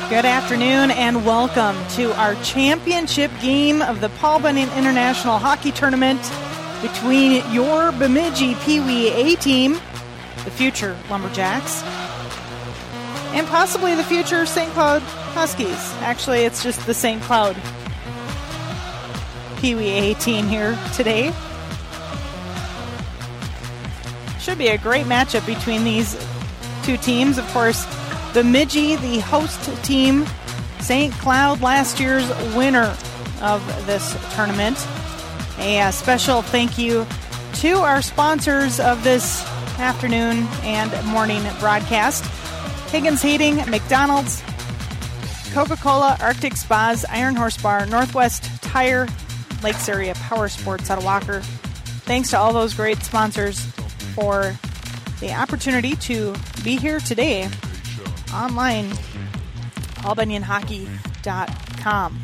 Good afternoon and welcome to our championship game of the Paul Bunyan International Hockey Tournament between your Bemidji Pee Wee A team, the future Lumberjacks, and possibly the future St. Cloud Huskies. Actually, it's just the St. Cloud Pee Wee A team here today. Should be a great matchup between these two teams. Of course, Bemidji, the host team, St. Cloud, last year's winner of this tournament. A special thank you to our sponsors of this afternoon and morning broadcast: Higgins Heating, McDonald's, Coca-Cola, Arctic Spas, Iron Horse Bar, Northwest Tire, Lakes Area Power Sports out of Walker. Thanks to all those great sponsors for the opportunity to be here today online, paulbunyanhockey.com.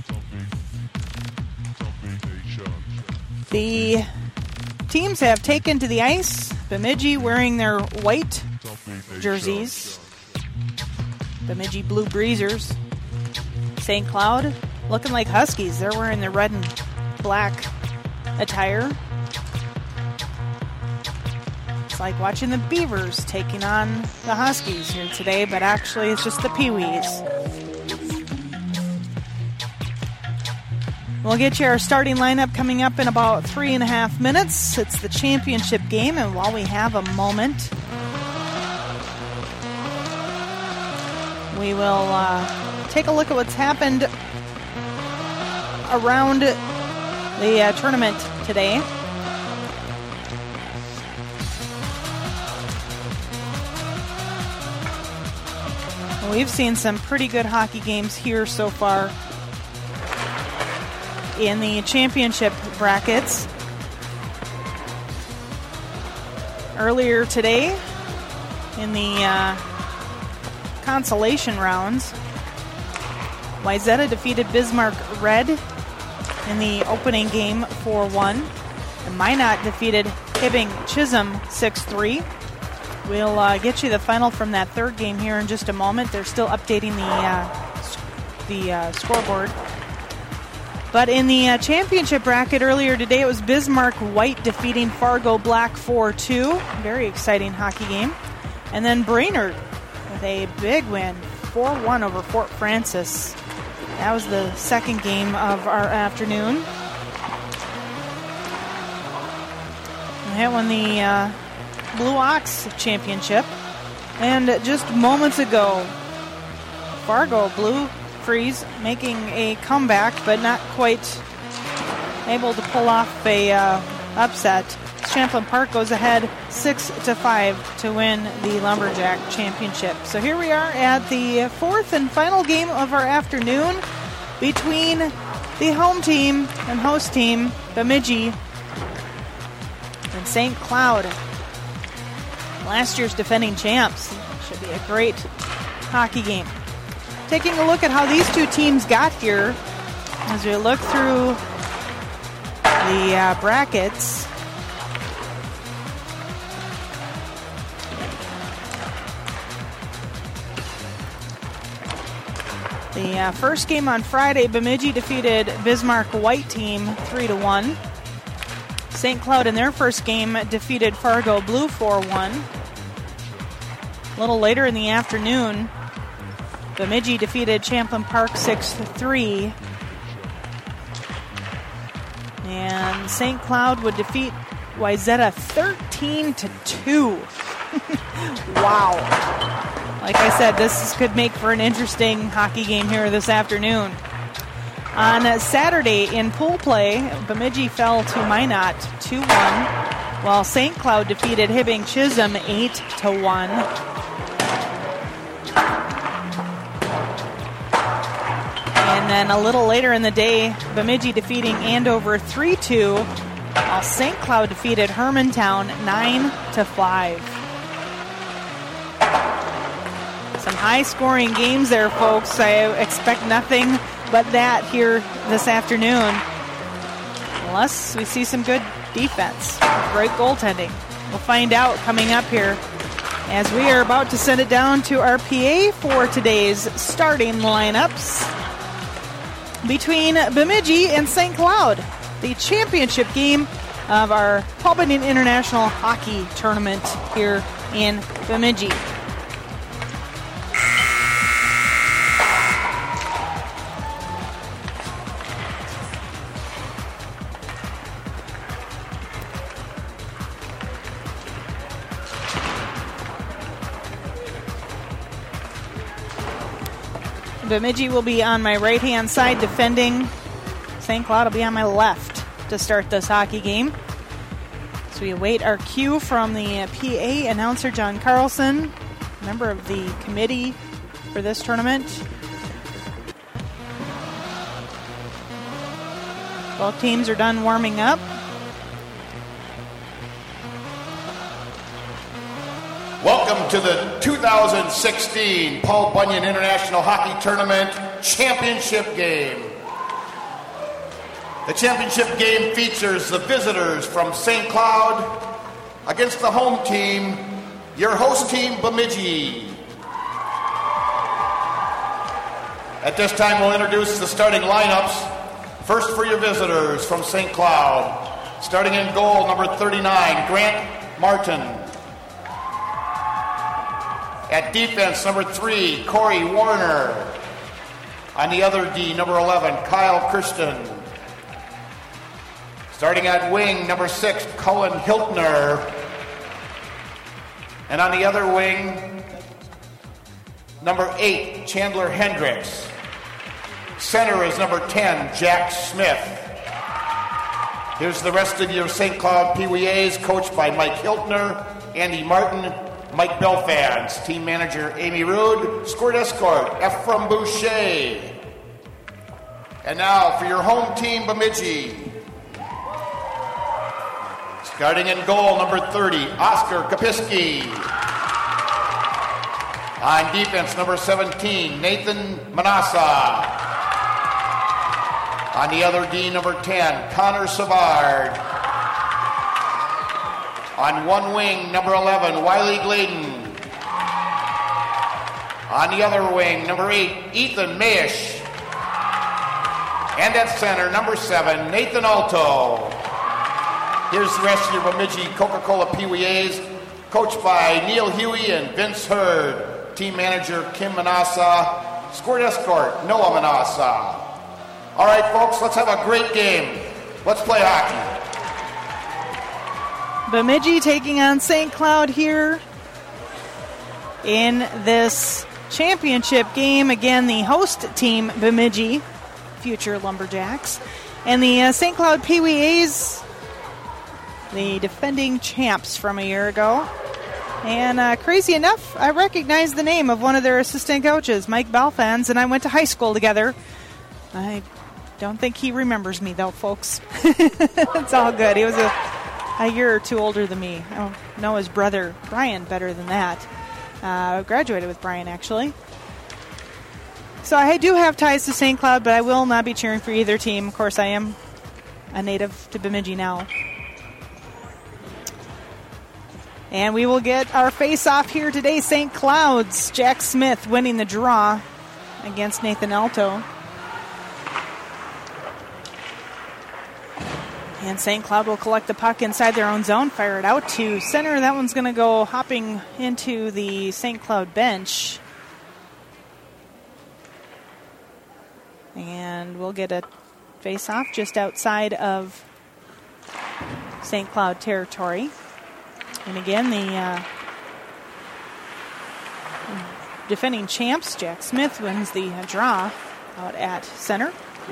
The teams have taken to the ice. Bemidji wearing their white jerseys, Bemidji Blue Breezers. St. Cloud looking like Huskies. They're wearing their red and black attire. It's like watching the Beavers taking on the Huskies here today, but actually it's just the Pee Wees. We'll get you our starting lineup coming up in about 3.5 minutes. It's the championship game, and while we have a moment, we will take a look at what's happened around the tournament today. We've seen some pretty good hockey games here so far in the championship brackets. Earlier today, in the consolation rounds, Wayzata defeated Bismarck Red in the opening game 4-1. And Minot defeated Hibbing Chisholm 6-3. We'll get you the final from that third game here in just a moment. They're still updating the scoreboard. But in the championship bracket earlier today, it was Bismarck White defeating Fargo Black 4-2. Very exciting hockey game. And then Brainerd with a big win, 4-1 over Fort Francis. That was the second game of our afternoon. And that won the Blue Ox Championship. And just moments ago, Fargo Blue Freeze making a comeback, but not quite able to pull off a upset. Champlain Park goes ahead 6-5 to win the Lumberjack Championship. So here we are at the fourth and final game of our afternoon between the home team and host team, Bemidji and St. Cloud. Last year's defending champs. Should be a great hockey game. Taking a look at how these two teams got here as we look through the brackets. The first game on Friday, Bemidji defeated Bismarck White team 3-1. St. Cloud in their first game defeated Fargo Blue 4-1. A little later in the afternoon, Bemidji defeated Champlain Park 6-3. And St. Cloud would defeat Wayzata 13-2. Wow. Like I said, this could make for an interesting hockey game here this afternoon. On Saturday in pool play, Bemidji fell to Minot 2-1, while St. Cloud defeated Hibbing Chisholm 8-1. And then a little later in the day, Bemidji defeating Andover 3-2, while St. Cloud defeated Hermantown 9-5. Some high-scoring games there, folks. I expect nothing but that here this afternoon, unless we see some good defense, great goaltending. We'll find out coming up here as we are about to send it down to our PA for today's starting lineups between Bemidji and St. Cloud, the championship game of our Paul Bunyan International Hockey Tournament here in Bemidji. Bemidji will be on my right-hand side defending. St. Cloud will be on my left to start this hockey game. So we await our cue from the PA announcer, John Carlson, member of the committee for this tournament. Both teams are done warming up. Welcome to the 2016 Paul Bunyan International Hockey Tournament Championship Game. The championship game features the visitors from St. Cloud against the home team, your host team, Bemidji. At this time, we'll introduce the starting lineups. First for your visitors from St. Cloud. Starting in goal, number 39, Grant Martin. At defense, number 3, Corey Warner. On the other D, number 11, Kyle Kirsten. Starting at wing, number 6, Cullen Hiltner. And on the other wing, number 8, Chandler Hendricks. Center is number 10, Jack Smith. Here's the rest of your St. Cloud PWAs, coached by Mike Hiltner, Andy Martin, Mike Belfans, team manager Amy Rude, scored escort Ephraim Boucher. And now for your home team, Bemidji. Starting in goal, number 30, Oscar Kapiski. On defense, number 17, Nathan Manassa. On the other D, number 10, Connor Savard. On one wing, number 11, Wiley Gladen. On the other wing, number 8, Ethan Mayish. And at center, number 7, Nathan Alto. Here's the rest of your Bemidji Coca-Cola PWAs, coached by Neil Huey and Vince Hurd. Team manager Kim Manassa. Scored escort Noah Manassa. All right, folks, let's have a great game. Let's play hockey. Bemidji taking on St. Cloud here in this championship game. Again, the host team, Bemidji, future Lumberjacks. And the St. Cloud PWAs, the defending champs from a year ago. And crazy enough, I recognize the name of one of their assistant coaches, Mike Belfans, and I went to high school together. I don't think he remembers me, though, folks. It's all good. He was a year or two older than me. I know his brother, Brian, better than that. Graduated with Brian, actually. So I do have ties to St. Cloud, but I will not be cheering for either team. Of course, I am a native to Bemidji now. And we will get our face-off here today. St. Cloud's Jack Smith winning the draw against Nathan Alto. And St. Cloud will collect the puck inside their own zone, fire it out to center. That one's going to go hopping into the St. Cloud bench. And we'll get a face-off just outside of St. Cloud territory. And again, the defending champs, Jack Smith, wins the draw out at center.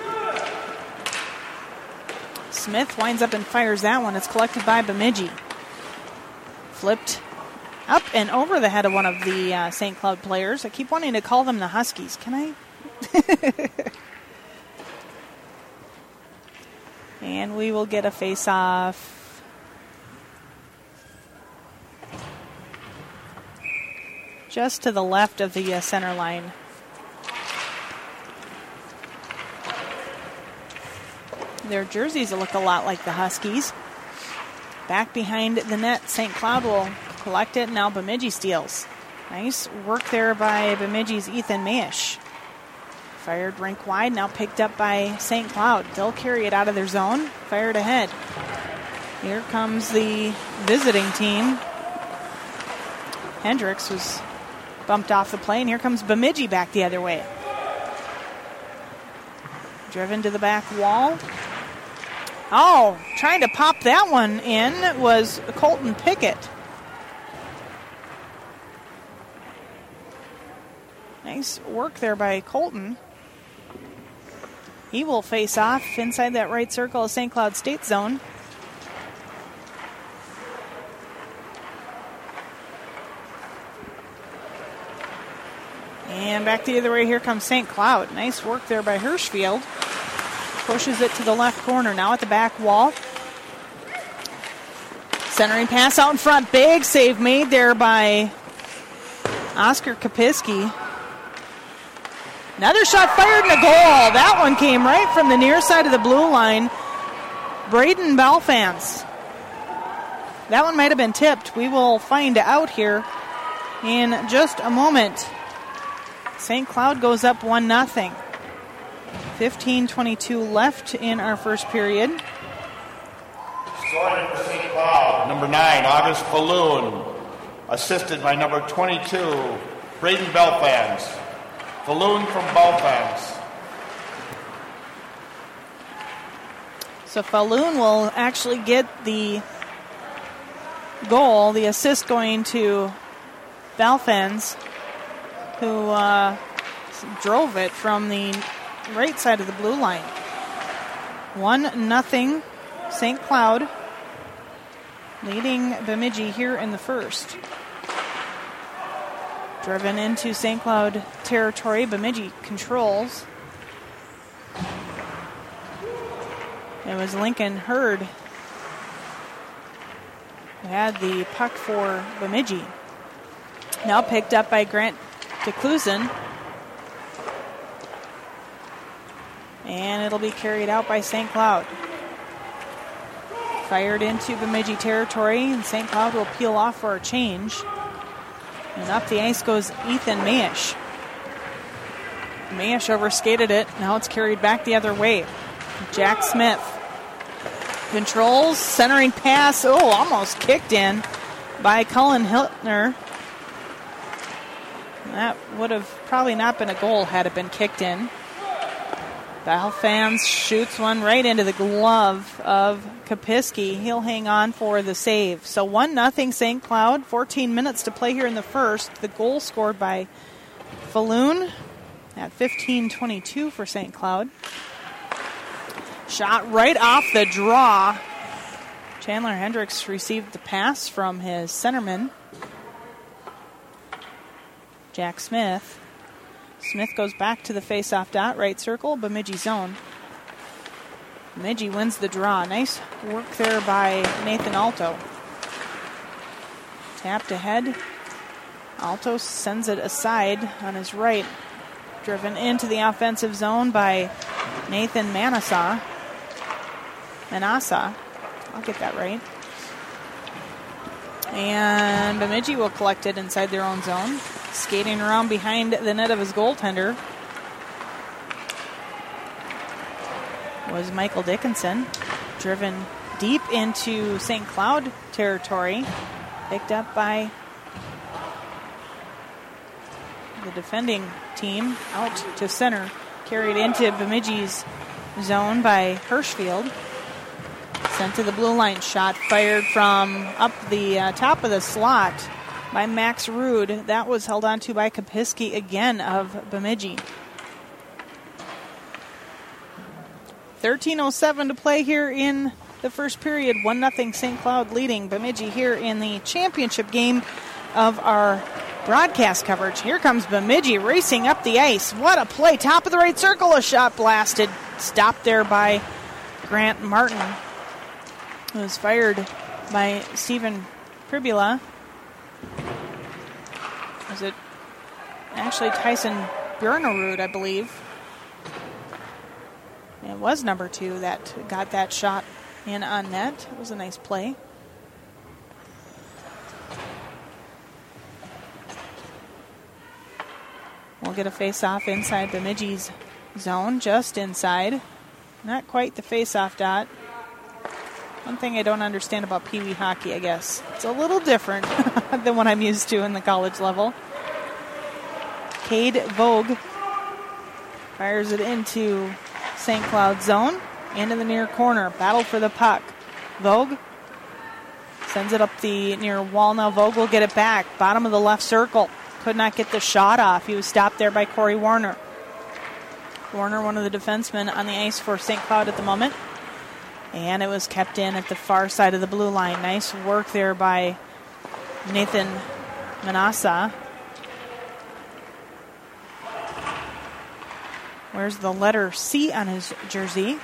Smith winds up and fires that one. It's collected by Bemidji. Flipped up and over the head of one of the St. Cloud players. I keep wanting to call them the Huskies. Can I? And we will get a face-off. Just to the left of the center line. Their jerseys look a lot like the Huskies. Back behind the net, St. Cloud will collect it. Now Bemidji steals. Nice work there by Bemidji's Ethan Maish. Fired rink wide, now picked up by St. Cloud. They'll carry it out of their zone. Fired ahead. Here comes the visiting team. Hendricks was bumped off the play, and here comes Bemidji back the other way. Driven to the back wall. Oh, trying to pop that one in was Colton Pickett. Nice work there by Colton. He will face off inside that right circle of St. Cloud State zone. And back the other way, here comes St. Cloud. Nice work there by Hirschfield. Pushes it to the left corner, now at the back wall. Centering pass out in front, big save made there by Oscar Kapiski. Another shot fired and a goal. That one came right from the near side of the blue line. Braden Balfans. That one might have been tipped. We will find out here in just a moment. St. Cloud goes up 1-0. 15:22 left in our first period. Scoring for St. Cloud, number 9, August Falloon. Assisted by number 22, Braden Balfans. Falloon from Balfans. So Falloon will actually get the goal, the assist going to Balfans, who drove it from the right side of the blue line. 1-0 St. Cloud, leading Bemidji here in the first. Driven into St. Cloud territory, Bemidji controls. It was Lincoln Hurd who had the puck for Bemidji. Now picked up by Grant DeClusen. And it'll be carried out by St. Cloud. Fired into Bemidji territory, and St. Cloud will peel off for a change. And up the ice goes Ethan Maish. Maish overskated it. Now it's carried back the other way. Jack Smith controls, centering pass. Oh, almost kicked in by Cullen Hiltner. That would have probably not been a goal had it been kicked in. Balfans shoots one right into the glove of Kapiski. He'll hang on for the save. So 1-0 St. Cloud. 14 minutes to play here in the first. The goal scored by Falloon at 15:22 for St. Cloud. Shot right off the draw. Chandler Hendricks received the pass from his centerman, Jack Smith. Smith goes back to the face-off dot, right circle, Bemidji zone. Bemidji wins the draw. Nice work there by Nathan Alto. Tapped ahead. Alto sends it aside on his right. Driven into the offensive zone by Nathan Manassa. I'll get that right. And Bemidji will collect it inside their own zone. Skating around behind the net of his goaltender was Michael Dickinson. Driven deep into St. Cloud territory. Picked up by the defending team out to center. Carried into Bemidji's zone by Hirschfield. Sent to the blue line. Shot fired from up the top of the slot by Max Rude. That was held on to by Kapiski again of Bemidji. 13:07 to play here in the first period. 1-0 St. Cloud leading Bemidji here in the championship game of our broadcast coverage. Here comes Bemidji racing up the ice. What a play. Top of the right circle. A shot blasted. Stopped there by Grant Martin. It was fired by Stephen Pribula. Was it actually Tyson Bjornerud, I believe? It was number 2 that got that shot in on net. It was a nice play. We'll get a face-off inside Bemidji's zone, just inside. Not quite the face-off dot. One thing I don't understand about Pee Wee hockey, I guess. It's a little different than what I'm used to in the college level. Cade Vogue fires it into St. Cloud's zone, into the near corner. Battle for the puck. Vogue sends it up the near wall. Now Vogue will get it back. Bottom of the left circle. Could not get the shot off. He was stopped there by Corey Warner. Warner, one of the defensemen on the ice for St. Cloud at the moment. And it was kept in at the far side of the blue line. Nice work there by Nathan Manassa. Where's the letter C on his jersey?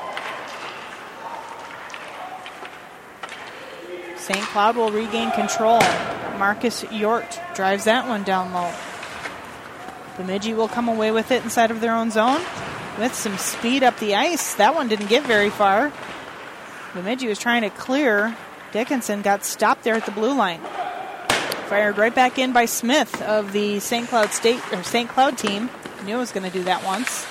St. Cloud will regain control. Marcus Yort drives that one down low. Bemidji will come away with it inside of their own zone with some speed up the ice. That one didn't get very far. Bemidji was trying to clear. Dickinson got stopped there at the blue line. Fired right back in by Smith of the St. Cloud team. Knew I was going to do that once.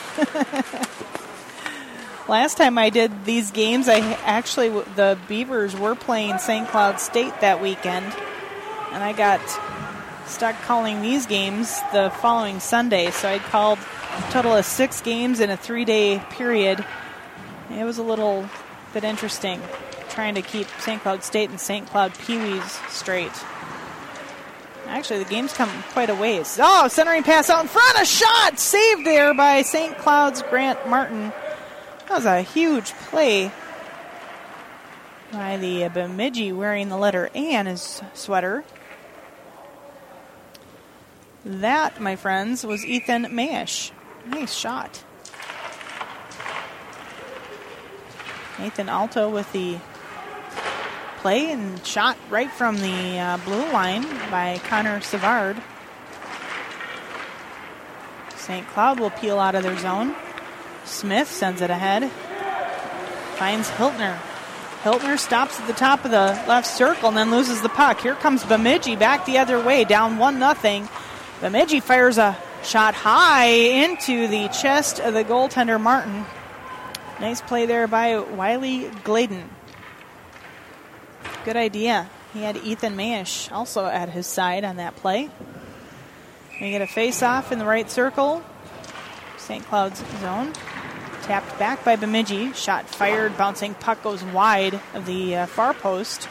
Last time I did these games, the Beavers were playing St. Cloud State that weekend, and I got stuck calling these games the following Sunday. So I called a total of 6 games in a 3-day period. It was a little bit interesting trying to keep St. Cloud State and St. Cloud Pee-wees straight. Actually, the game's come quite a ways. Oh, centering pass out in front. A shot saved there by St. Cloud's Grant Martin. That was a huge play by the Bemidji wearing the letter A on his sweater. That, my friends, was Ethan Mayish. Nice shot. Nathan Alto with the play and shot right from the blue line by Connor Savard. St. Cloud will peel out of their zone. Smith sends it ahead. Finds Hiltner. Hiltner stops at the top of the left circle and then loses the puck. Here comes Bemidji back the other way, down 1-0. Bemidji fires a shot high into the chest of the goaltender Martin. Nice play there by Wiley Gladen. Good idea. He had Ethan Mayish also at his side on that play. We get a face-off in the right circle. St. Cloud's zone. Tapped back by Bemidji. Shot fired. Bouncing puck goes wide of the far post.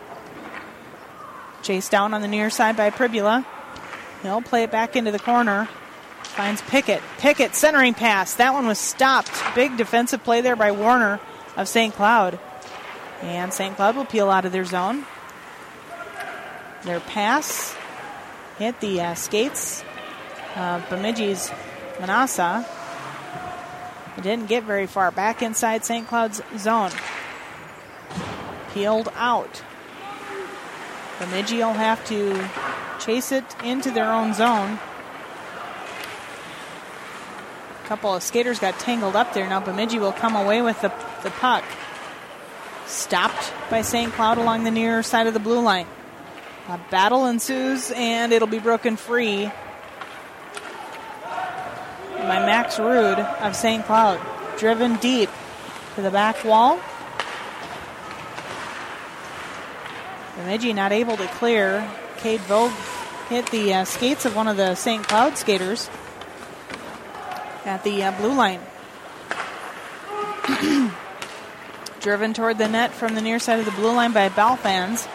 Chased down on the near side by Pribula. He'll play it back into the corner. Finds Pickett. Pickett centering pass. That one was stopped. Big defensive play there by Warner of St. Cloud. And St. Cloud will peel out of their zone. Their pass hit the skates of Bemidji's Manassa. It didn't get very far. Back inside St. Cloud's zone. Peeled out. Bemidji will have to chase it into their own zone. A couple of skaters got tangled up there. Now Bemidji will come away with the puck. Stopped by St. Cloud along the near side of the blue line. A battle ensues, and it'll be broken free by Max Rude of St. Cloud. Driven deep to the back wall. Bemidji not able to clear. Cade Vogue hit the skates of one of the St. Cloud skaters at the blue line. Driven toward the net from the near side of the blue line by Balfans.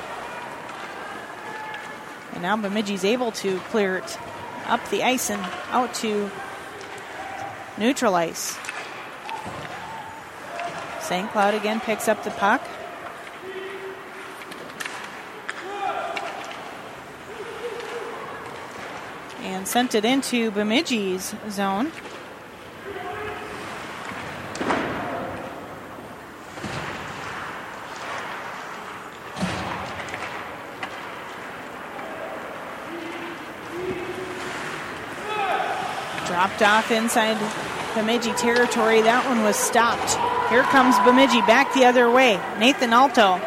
And now Bemidji's able to clear it up the ice and out to neutral ice. St. Cloud again picks up the puck. And sent it into Bemidji's zone. Dropped off inside Bemidji territory. That one was stopped. Here comes Bemidji back the other way. Nathan Alto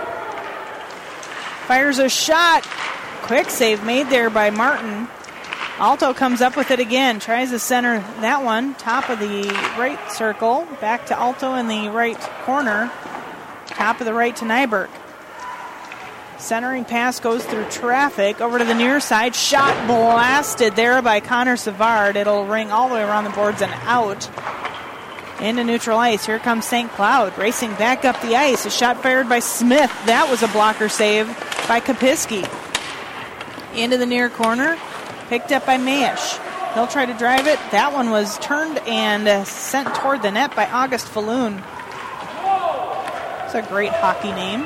fires a shot. Quick save made there by Martin. Alto comes up with it again. Tries to center that one. Top of the right circle. Back to Alto in the right corner. Top of the right to Nyberg. Centering pass goes through traffic. Over to the near side. Shot blasted there by Connor Savard. It'll ring all the way around the boards and out. Into neutral ice. Here comes St. Cloud. Racing back up the ice. A shot fired by Smith. That was a blocker save by Kopiski. Into the near corner. Picked up by Mayish. He'll try to drive it. That one was turned and sent toward the net by August Falloon. It's a great hockey name.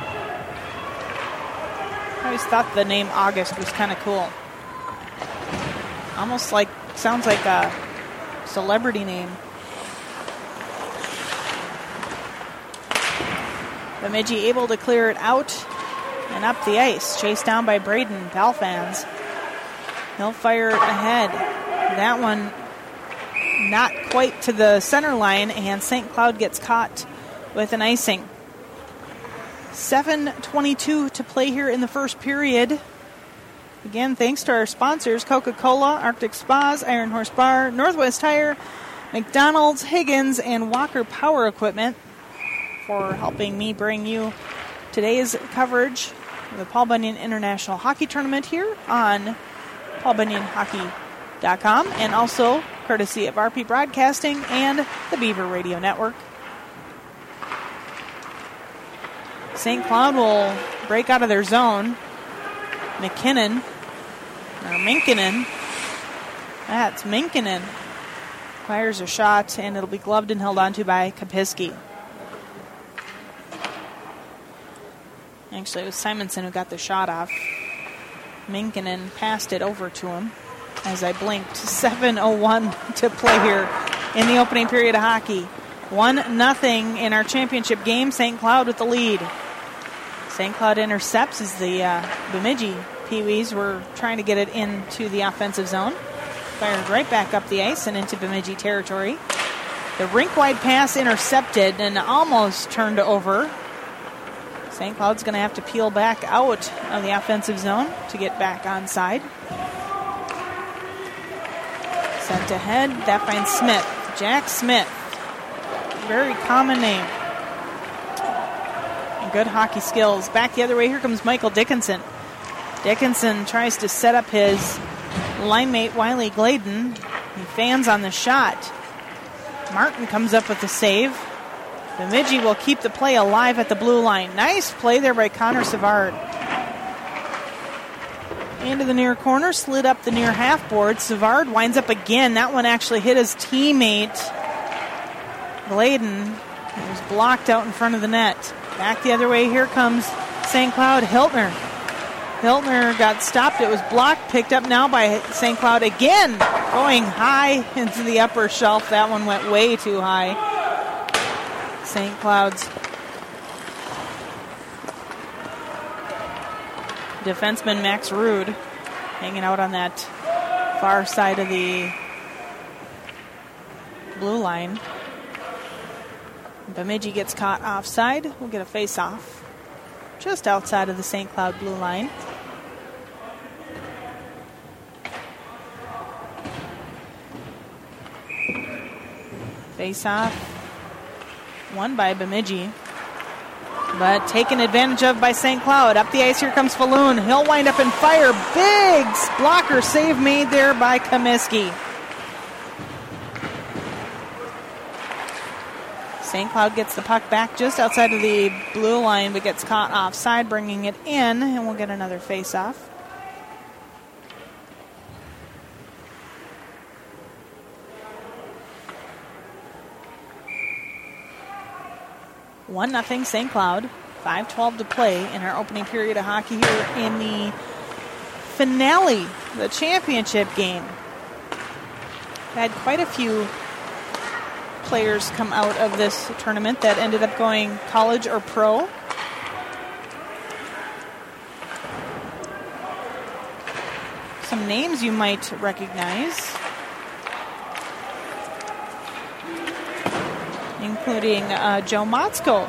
I always thought the name August was kind of cool. Almost like, sounds like a celebrity name. Bemidji able to clear it out and up the ice. Chased down by Braden Balfans. He'll fire it ahead. That one not quite to the center line, and St. Cloud gets caught with an icing. 7:22 to play here in the first period. Again, thanks to our sponsors, Coca-Cola, Arctic Spas, Iron Horse Bar, Northwest Tire, McDonald's, Higgins, and Walker Power Equipment for helping me bring you today's coverage of the Paul Bunyan International Hockey Tournament here on PaulBunyanHockey.com, and also courtesy of RP Broadcasting and the Beaver Radio Network. St. Cloud will break out of their zone. Minkinen. That's Minkinen. Fires a shot, and it'll be gloved and held onto by Kopiski. Actually, it was Simonson who got the shot off. Minkinen passed it over to him as I blinked. 7:01 to play here in the opening period of hockey. 1-0 in our championship game. St. Cloud with the lead. St. Cloud intercepts as the Bemidji Pee-wees were trying to get it into the offensive zone. Fired right back up the ice and into Bemidji territory. The rink-wide pass intercepted and almost turned over. St. Cloud's going to have to peel back out of the offensive zone to get back onside. Sent ahead. That finds Smith. Jack Smith. Very common name. And good hockey skills. Back the other way. Here comes Michael Dickinson. Dickinson tries to set up his line mate Wiley Gladen. He fans on the shot. Martin comes up with the save. Bemidji will keep the play alive at the blue line. Nice play there by Connor Savard. Into the near corner, slid up the near half board. Savard winds up again. That one actually hit his teammate, Gladen. It was blocked out in front of the net. Back the other way, here comes St. Cloud. Hiltner. Hiltner got stopped. It was blocked, picked up now by St. Cloud again. Going high into the upper shelf. That one went way too high. St. Cloud's defenseman Max Rude hanging out on that far side of the blue line. Bemidji gets caught offside. We'll get a face-off just outside of the St. Cloud blue line. Face-off won by Bemidji, but taken advantage of by St. Cloud. Up the ice, here comes Falloon. He'll wind up and fire. Big blocker save made there by Comiskey. St. Cloud gets the puck back just outside of the blue line, but gets caught offside, bringing it in, and we'll get another face-off. One 0 St. Cloud. 5:12 to play in our opening period of hockey here in the finale, the championship game. Had quite a few players come out of this tournament that ended up going college or pro. Some names you might recognize, including Joe Motzko.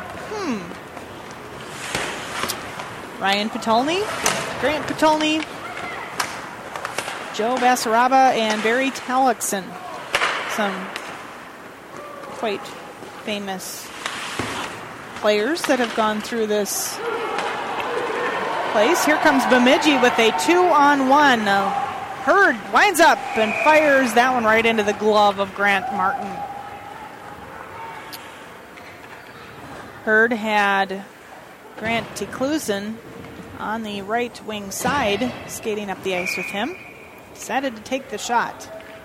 Ryan Patolny, Grant Patolny, Joe Basaraba and Barry Tallickson. Some quite famous players that have gone through this place. Here comes Bemidji with a 2-on-1. Hurd winds up and fires that one right into the glove of Grant Martin. Hurd had Grant Teclusen on the right wing side, skating up the ice with him. Decided to take the shot.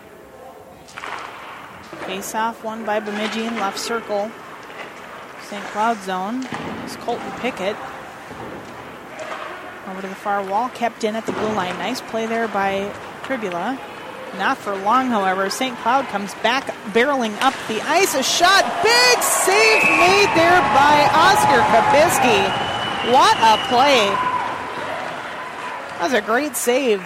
Face-off won by Bemidji in left circle. St. Cloud zone. It's Colton Pickett. Over to the far wall, kept in at the blue line. Nice play there by Tribula. Not for long, however. St. Cloud comes back, barreling up the ice. A shot, big save made there by Oscar Kabisky. What a play. That was a great save.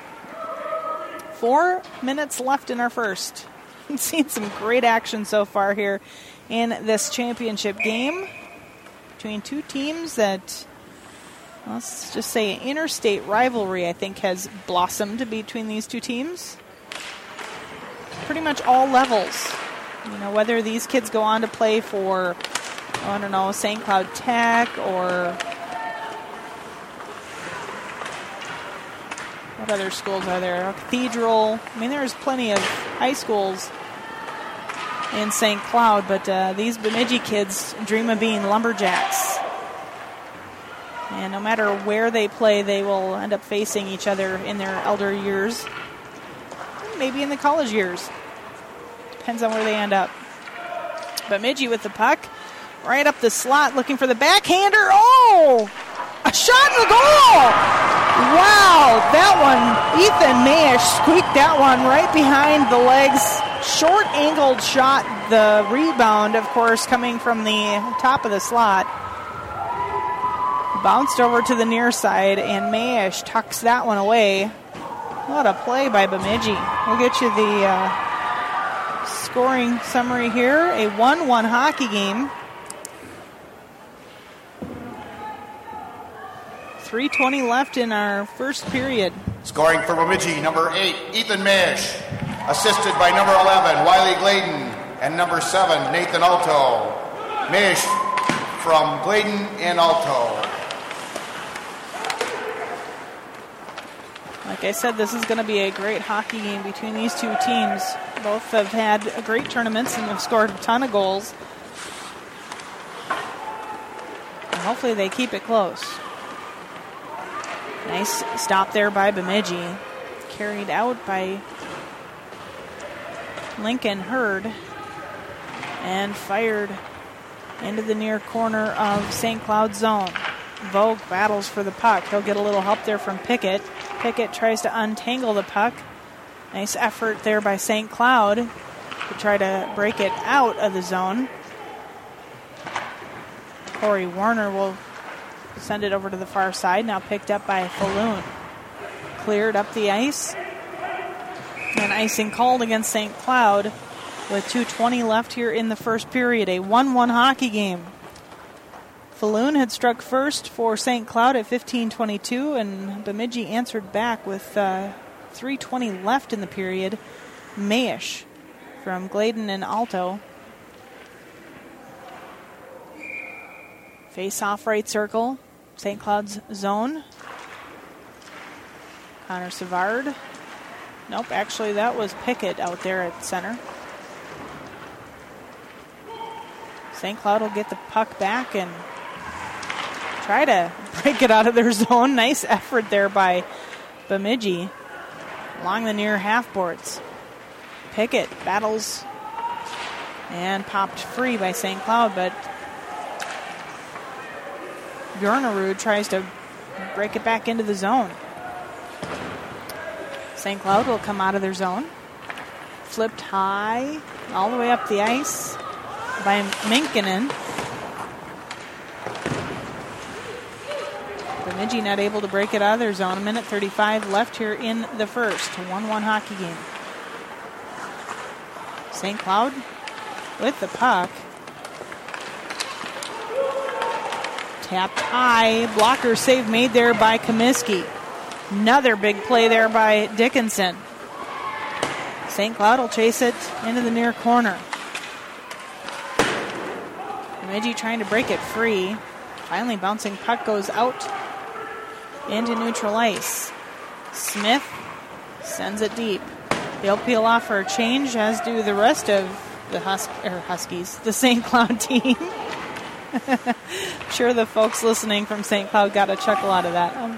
4 minutes left in our first. We've seen some great action so far here in this championship game between two teams that, let's just say, interstate rivalry, I think, has blossomed between these two teams. Pretty much all levels. You know, whether these kids go on to play for, I don't know, St. Cloud Tech or what other schools are there? Cathedral. I mean, there's plenty of high schools in St. Cloud, but these Bemidji kids dream of being lumberjacks. And no matter where they play, they will end up facing each other in their elder years. Maybe in the college years. Depends on where they end up. Bemidji with the puck. Right up the slot, looking for the backhander. Oh! A shot in the goal! Wow, that one, Ethan Mayish squeaked that one right behind the legs. Short angled shot. The rebound, of course, coming from the top of the slot. Bounced over to the near side, and Mayish tucks that one away. What a play by Bemidji. We'll get you the scoring summary here. A 1-1 hockey game. 3:20 left in our first period. Scoring for Bemidji, number 8, Ethan Mayish. Assisted by number 11, Wiley Gladen. And number 7, Nathan Alto. Mayish from Gladen and Alto. Like I said, this is going to be a great hockey game between these two teams. Both have had great tournaments and have scored a ton of goals. And hopefully they keep it close. Nice stop there by Bemidji. Carried out by Lincoln Hurd. And fired into the near corner of St. Cloud zone. Vogue battles for the puck. He'll get a little help there from Pickett. Pickett tries to untangle the puck. Nice effort there by St. Cloud to try to break it out of the zone. Corey Warner will send it over to the far side. Now picked up by Falloon. Cleared up the ice. And icing called against St. Cloud with 2:20 left here in the first period. A 1-1 hockey game. Falloon had struck first for St. Cloud at 15:22, and Bemidji answered back with 3:20 left in the period. Mayish from Gladen and Alto. Face off right circle. St. Cloud's zone. Connor Savard. Nope, actually that was Pickett out there at center. St. Cloud will get the puck back and try to break it out of their zone. Nice effort there by Bemidji along the near half boards. Pickett battles and popped free by St. Cloud, but Bjornerud tries to break it back into the zone. St. Cloud will come out of their zone. Flipped high all the way up the ice by Minkinen. Bemidji not able to break it out of their zone. 1:35 left here in the first. A 1-1 hockey game. St. Cloud with the puck. Tapped high. Blocker save made there by Comiskey. Another big play there by Dickinson. St. Cloud will chase it into the near corner. Bemidji trying to break it free. Finally bouncing puck goes out into neutral ice. Smith sends it deep. They'll peel off for a change, as do the rest of the Huskies, the St. Cloud team. I'm sure the folks listening from St. Cloud got a chuckle out of that.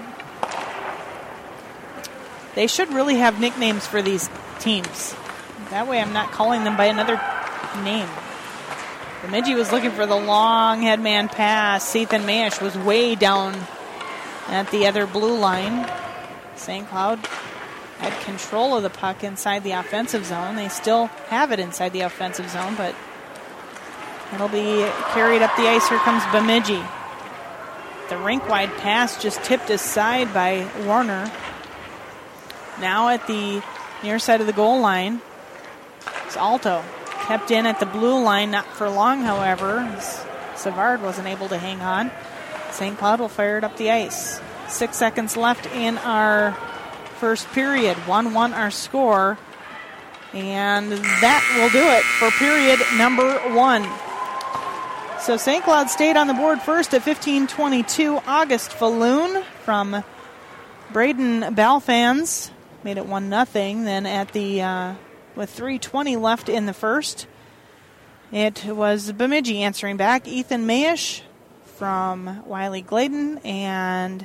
They should really have nicknames for these teams. That way I'm not calling them by another name. Bemidji was looking for the long headman pass. Ethan Mayish was way down at the other blue line. St. Cloud had control of the puck inside the offensive zone. They still have it inside the offensive zone, but it'll be carried up the ice. Here comes Bemidji. The rink-wide pass just tipped aside by Warner. Now at the near side of the goal line, it's Alto. Kept in at the blue line, not for long, however. Savard wasn't able to hang on. St. Cloud will fire it up the ice. 6 seconds left in our first period. 1-1 our score. And that will do it for period number 1. So St. Cloud stayed on the board first at 15:22. August Falloon from Braden Balfans made it 1-0. Then at the with 3:20 left in the first, it was Bemidji answering back. Ethan Mayish from Wiley Gladen and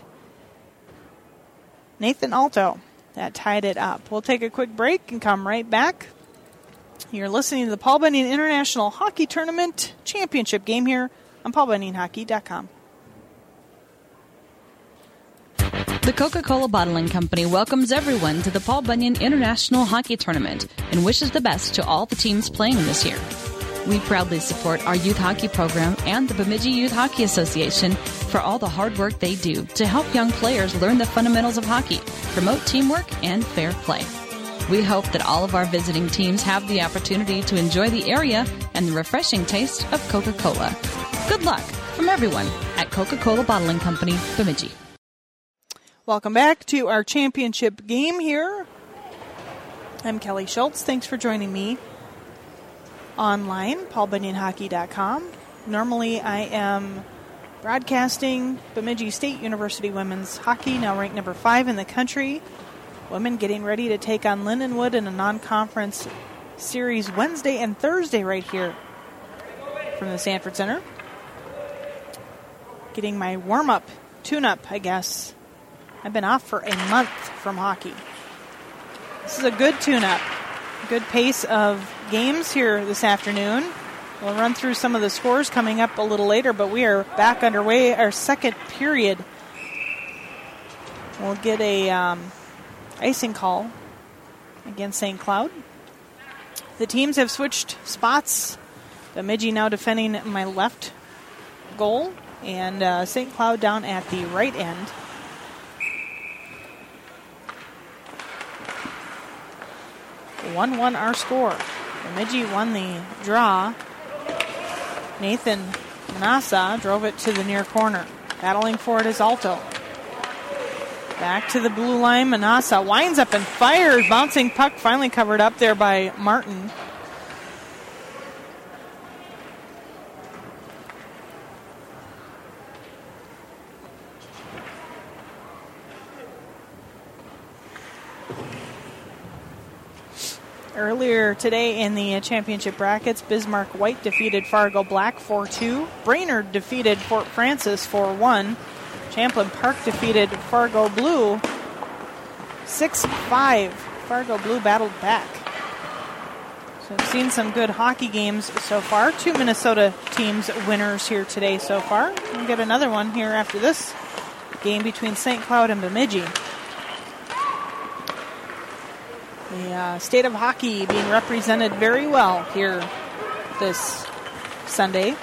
Nathan Alto that tied it up. We'll take a quick break and come right back. You're listening to the Paul Bunyan International Hockey Tournament Championship game here on paulbunyanhockey.com. The Coca-Cola Bottling Company welcomes everyone to the Paul Bunyan International Hockey Tournament and wishes the best to all the teams playing this year. We proudly support our youth hockey program and the Bemidji Youth Hockey Association for all the hard work they do to help young players learn the fundamentals of hockey, promote teamwork, and fair play. We hope that all of our visiting teams have the opportunity to enjoy the area and the refreshing taste of Coca-Cola. Good luck from everyone at Coca-Cola Bottling Company, Bemidji. Welcome back to our championship game here. I'm Kelly Schultz. Thanks for joining me online, paulbunyanhockey.com. Normally I am broadcasting Bemidji State University women's hockey, now ranked number 5 in the country. Women getting ready to take on Lindenwood in a non-conference series Wednesday and Thursday right here from the Sanford Center. Getting my warm-up, tune-up, I guess. I've been off for a month from hockey. This is a good tune-up. Good pace of games here this afternoon. We'll run through some of the scores coming up a little later, but we are back underway. Our second period. We'll get a icing call against St. Cloud. The teams have switched spots. Bemidji now defending my left goal, and St. Cloud down at the right end. One our score. Bemidji won the draw. Nathan Manassa drove it to the near corner. Battling for it is Alto. Back to the blue line. Manassa winds up and fires. Bouncing puck finally covered up there by Martin. Earlier today in the championship brackets, Bismarck White defeated Fargo Black 4-2. Brainerd defeated Fort Francis 4-1. Champlain Park defeated Fargo Blue 6-5. Fargo Blue battled back. So we've seen some good hockey games so far. 2 Minnesota teams winners here today so far. We'll get another one here after this game between St. Cloud and Bemidji. The state of hockey being represented very well here this Sunday.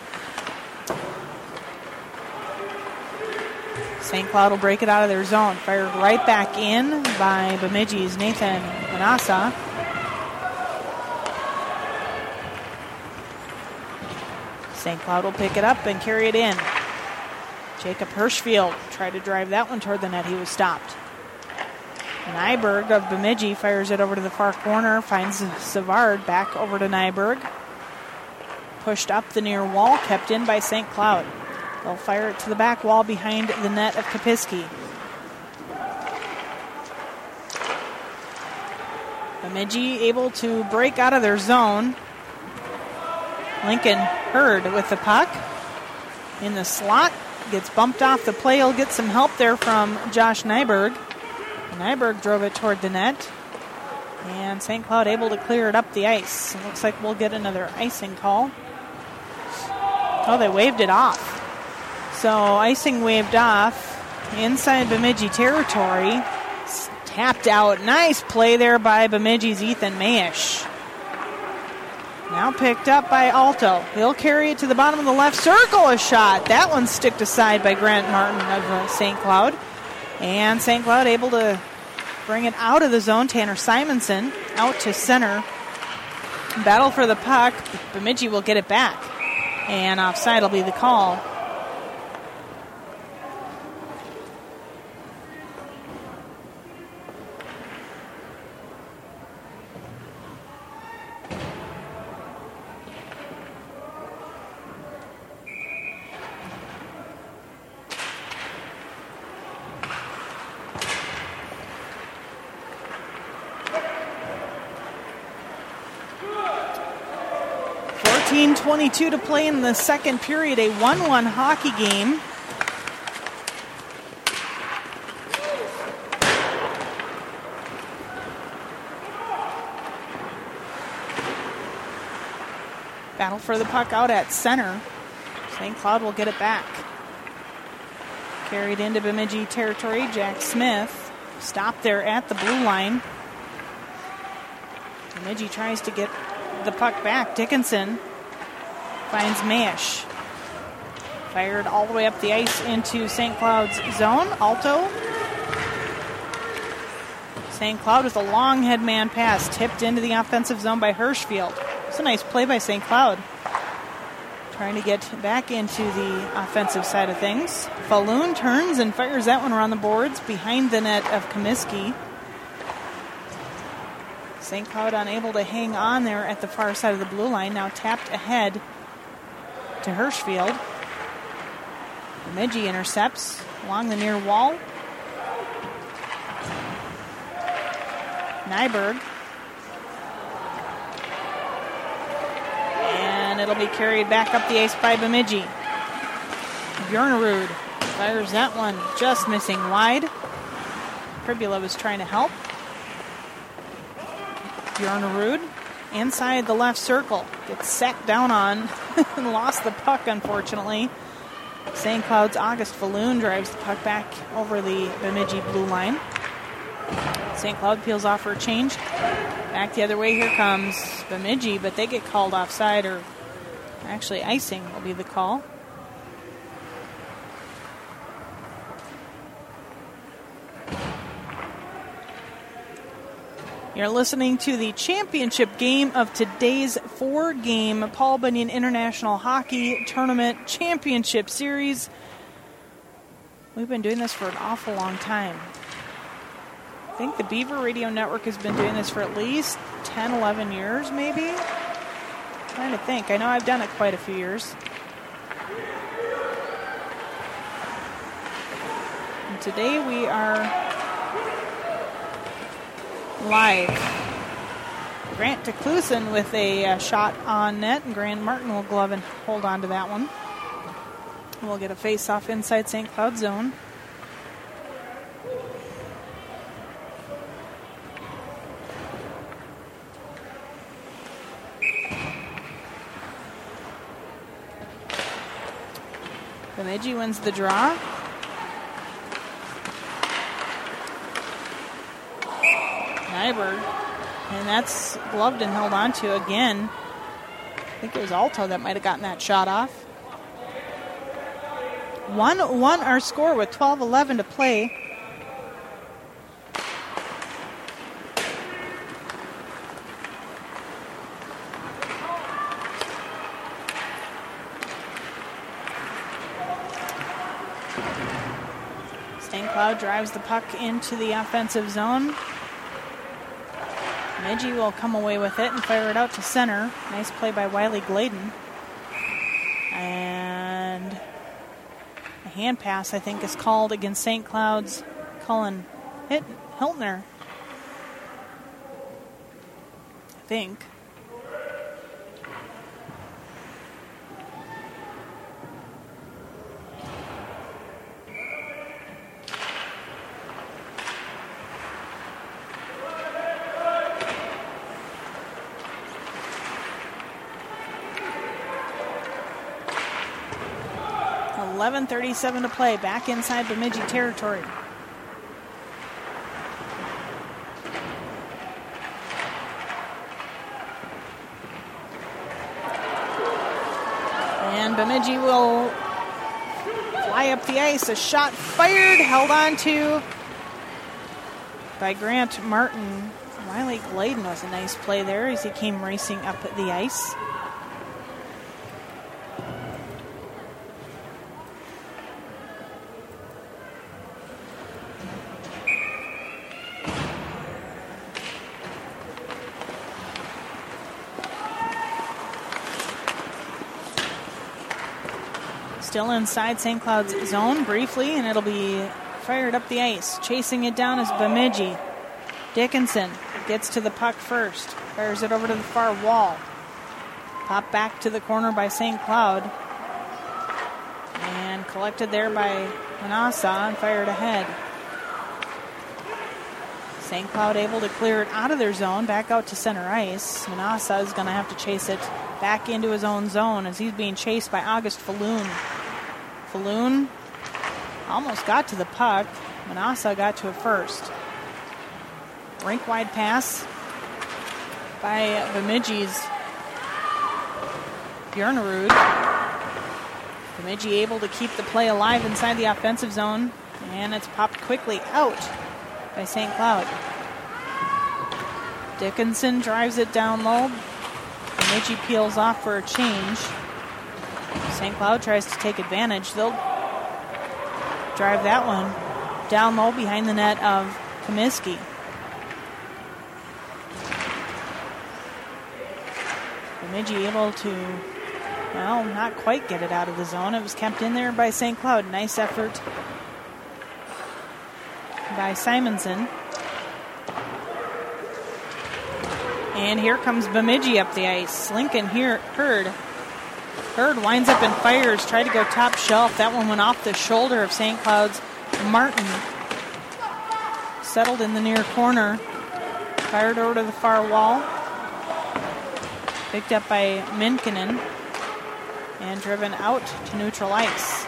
St. Cloud will break it out of their zone. Fired right back in by Bemidji's Nathan Manassa. St. Cloud will pick it up and carry it in. Jacob Hirschfield tried to drive that one toward the net. He was stopped. Nyberg of Bemidji fires it over to the far corner, finds Savard, back over to Nyberg. Pushed up the near wall, kept in by St. Cloud. They'll fire it to the back wall behind the net of Kapiski. Bemidji able to break out of their zone. Lincoln Hurd with the puck in the slot. Gets bumped off the play. He'll get some help there from Josh Nyberg. Nyberg drove it toward the net. And St. Cloud able to clear it up the ice. It looks like we'll get another icing call. Oh, they waved it off. So icing waved off inside Bemidji territory. Tapped out. Nice play there by Bemidji's Ethan Mayish. Now picked up by Alto. He'll carry it to the bottom of the left circle. A shot. That one sticked aside by Grant Martin of St. Cloud. And St. Cloud able to bring it out of the zone. Tanner Simonson out to center. Battle for the puck. Bemidji will get it back. And offside will be the call. .22 to play in the second period, a 1-1 hockey game. Battle for the puck out at center. St. Cloud will get it back. Carried into Bemidji territory, Jack Smith. Stopped there at the blue line. Bemidji tries to get the puck back. Dickinson finds Mayish. Fired all the way up the ice into St. Cloud's zone. Alto. St. Cloud with a long headman pass. Tipped into the offensive zone by Hirschfield. It's a nice play by St. Cloud. Trying to get back into the offensive side of things. Falloon turns and fires that one around the boards behind the net of Comiskey. St. Cloud unable to hang on there at the far side of the blue line. Now tapped ahead to Hirschfield. Bemidji intercepts along the near wall. Nyberg. And it'll be carried back up the ice by Bemidji. Bjornerud fires that one just missing wide. Kribula was trying to help. Bjornerud inside the left circle. Gets sat down on and lost the puck, unfortunately. St. Cloud's August Falloon drives the puck back over the Bemidji blue line. St. Cloud peels off for a change. Back the other way, here comes Bemidji, but they get called offside, or actually icing will be the call. You're listening to the championship game of today's four-game Paul Bunyan International Hockey Tournament Championship Series. We've been doing this for an awful long time. I think the Beaver Radio Network has been doing this for at least 10, 11 years, maybe? I'm trying to think. I know I've done it quite a few years. And today we are live. Grant DeClusen with a shot on net, and Grant Martin will glove and hold on to that one. We'll get a face-off inside St. Cloud zone. Bemidji wins the draw. Nyberg, and that's gloved and held on to again. I think it was Alto that might have gotten that shot off. 1-1 our score with 12:11 to play. St. Cloud drives the puck into the offensive zone. Bemidji will come away with it and fire it out to center. Nice play by Wiley Gladen. And a hand pass, I think, is called against St. Cloud's Cullen Hiltner. I think. .11:37 to play, back inside Bemidji territory. And Bemidji will fly up the ice. A shot fired, held on to by Grant Martin. Wiley Gladen was a nice play there as he came racing up the ice. Still inside St. Cloud's zone briefly, and it'll be fired up the ice. Chasing it down is Bemidji. Dickinson gets to the puck first. Fires it over to the far wall. Pop back to the corner by St. Cloud. And collected there by Manassa and fired ahead. St. Cloud able to clear it out of their zone, back out to center ice. Manassa is going to have to chase it back into his own zone as he's being chased by August Falloon. Falloon almost got to the puck. Manassa got to it first. Rink-wide pass by Bemidji's Bjornerud. Bemidji able to keep the play alive inside the offensive zone, and it's popped quickly out by St. Cloud. Dickinson drives it down low. Bemidji peels off for a change. St. Cloud tries to take advantage. They'll drive that one down low behind the net of Comiskey. Bemidji able to, well, not quite get it out of the zone. It was kept in there by St. Cloud. Nice effort by Simonson. And here comes Bemidji up the ice. Lincoln Hurd winds up and fires. Tried to go top shelf. That one went off the shoulder of St. Cloud's Martin. Settled in the near corner. Fired over to the far wall. Picked up by Minkinen. And driven out to neutral ice.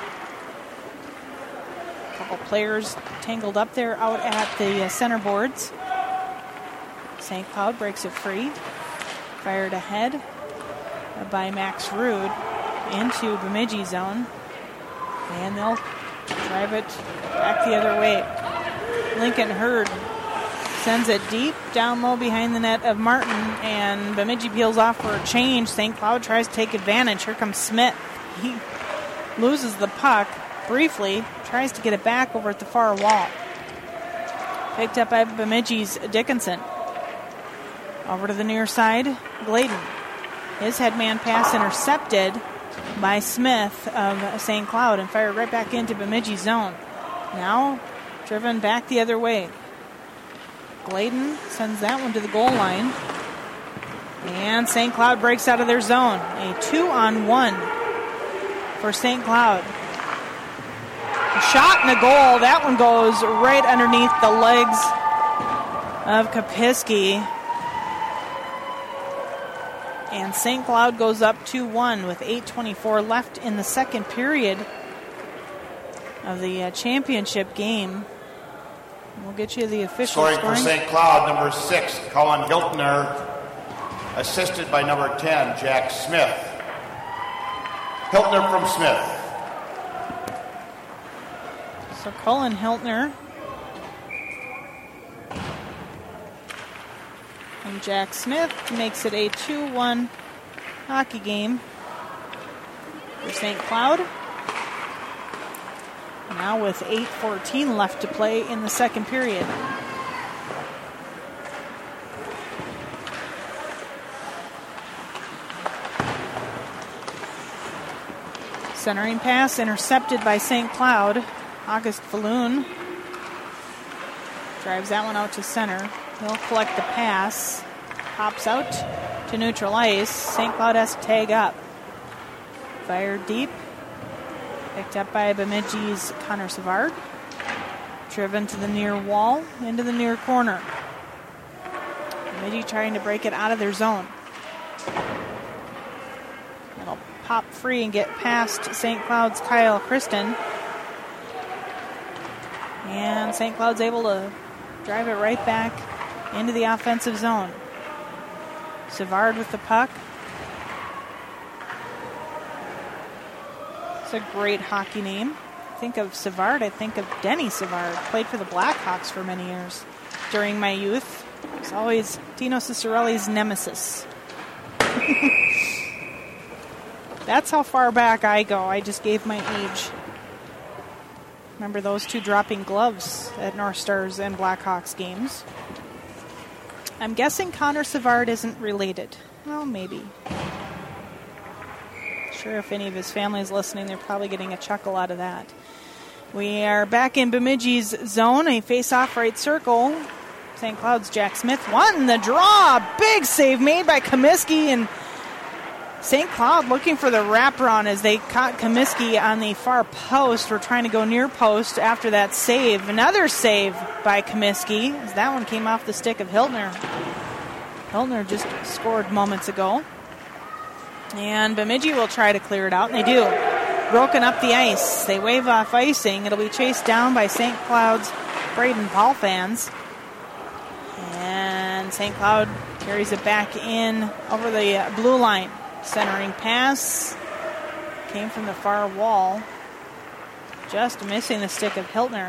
A couple players tangled up there out at the center boards. St. Cloud breaks it free. Fired ahead by Max Rude into Bemidji zone. And they'll drive it back the other way. Lincoln Hurd sends it deep down low behind the net of Martin, and Bemidji peels off for a change. St. Cloud tries to take advantage. Here comes Smith. He loses the puck briefly, tries to get it back over at the far wall. Picked up by Bemidji's Dickinson. Over to the near side, Gladen. His headman pass intercepted by Smith of St. Cloud and fired right back into Bemidji zone. Now driven back the other way. Gladen sends that one to the goal line. And St. Cloud breaks out of their zone. A 2-on-1 for St. Cloud. A shot and a goal. That one goes right underneath the legs of Kopiski. And St. Cloud goes up 2-1 with 8:24 left in the second period of the championship game. We'll get you the official scoring. For St. Cloud, number 6, Colin Hiltner, assisted by number 10, Jack Smith. Hiltner from Smith. So Colin Hiltner and Jack Smith makes it a 2-1 hockey game for St. Cloud. Now with 8:14 left to play in the second period. Centering pass intercepted by St. Cloud. August Falloon drives that one out to center. He'll collect the pass. Pops out to neutral ice. St. Cloud has to tag up. Fired deep. Picked up by Bemidji's Connor Savard. Driven to the near wall, into the near corner. Bemidji trying to break it out of their zone. It'll pop free and get past St. Cloud's Kyle Kristen. And St. Cloud's able to drive it right back into the offensive zone. Savard with the puck. It's a great hockey name. Think of Savard, I think of Denny Savard. Played for the Blackhawks for many years during my youth. It's always Tino Cicerelli's nemesis. That's how far back I go. I just gave my age. Remember those two dropping gloves at North Stars and Blackhawks games. I'm guessing Connor Savard isn't related. Well, maybe. Sure, if any of his family is listening, they're probably getting a chuckle out of that. We are back in Bemidji's zone. A face-off right circle. St. Cloud's Jack Smith won the draw. Big save made by Comiskey, and St. Cloud looking for the wraparound as they caught Comiskey on the far post. We're trying to go near post after that save. Another save by Comiskey as that one came off the stick of Hiltner. Hiltner just scored moments ago. And Bemidji will try to clear it out, and they do. Broken up the ice. They wave off icing. It'll be chased down by St. Cloud's Braden Paul fans. And St. Cloud carries it back in over the blue line. Centering pass came from the far wall. Just missing the stick of Hiltner.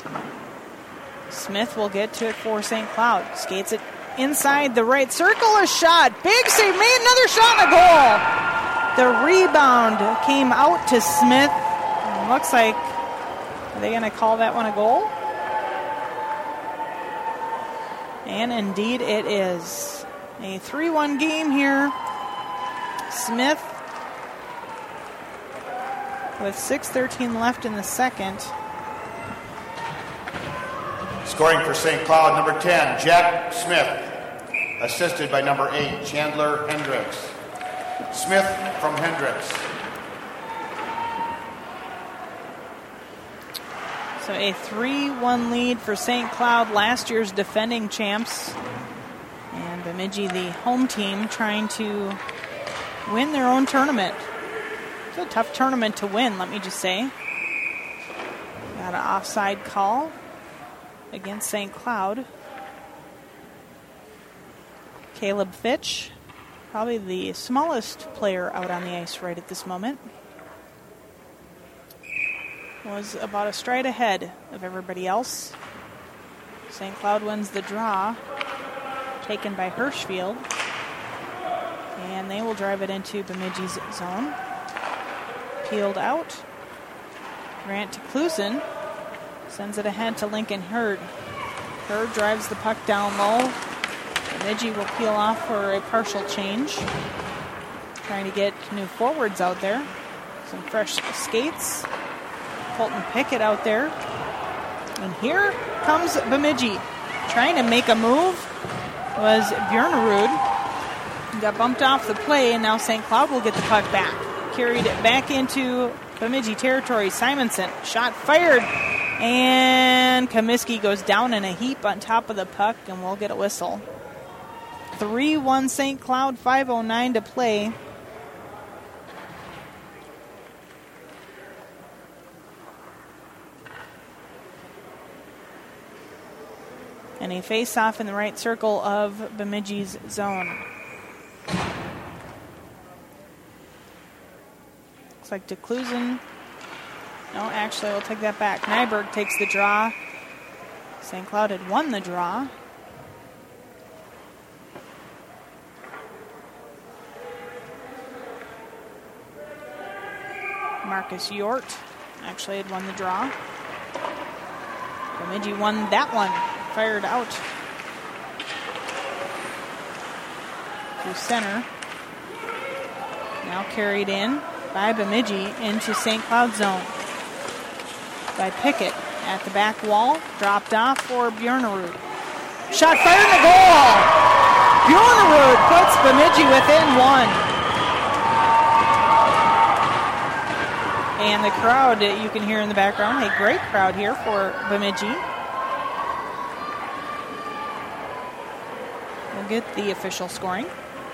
Smith will get to it for St. Cloud. Skates it inside the right circle. A shot. Big save made. Another shot and a goal. The rebound came out to Smith. And looks like, are they going to call that one a goal? And indeed it is. A 3-1 game here. Smith with 6:13 left in the second. Scoring for St. Cloud, number 10, Jack Smith. Assisted by number 8, Chandler Hendricks. Smith from Hendricks. So a 3-1 lead for St. Cloud, last year's defending champs. And Bemidji, the home team, trying to win their own tournament. It's a tough tournament to win, let me just say. Got an offside call against St. Cloud. Caleb Fitch, probably the smallest player out on the ice right at this moment, was about a stride ahead of everybody else. St. Cloud wins the draw, taken by Hirschfield, and they will drive it into Bemidji's zone. Peeled out. Grant to Clusen, sends it ahead to Lincoln Hurd. Hurd drives the puck down low. Bemidji will peel off for a partial change. Trying to get new forwards out there. Some fresh skates. Colton Pickett out there. And here comes Bemidji. Trying to make a move was Bjornerud. Got bumped off the play, and now St. Cloud will get the puck back. Carried it back into Bemidji territory. Simonson, shot fired. And Comiskey goes down in a heap on top of the puck, and we'll get a whistle. 3-1 St. Cloud, 5:09 to play. And a face-off in the right circle of Bemidji's zone. Looks like DeClusen. No, actually, we'll take that back. Nyberg takes the draw. St. Cloud had won the draw. Marcus Yort actually had won the draw. Bemidji won that one. Fired out to center. Now carried in by Bemidji into St. Cloud zone. By Pickett at the back wall. Dropped off for Bjornerud. Shot fired in the goal! Bjornerud puts Bemidji within one. And the crowd you can hear in the background, a great crowd here for Bemidji. We'll get the official scoring.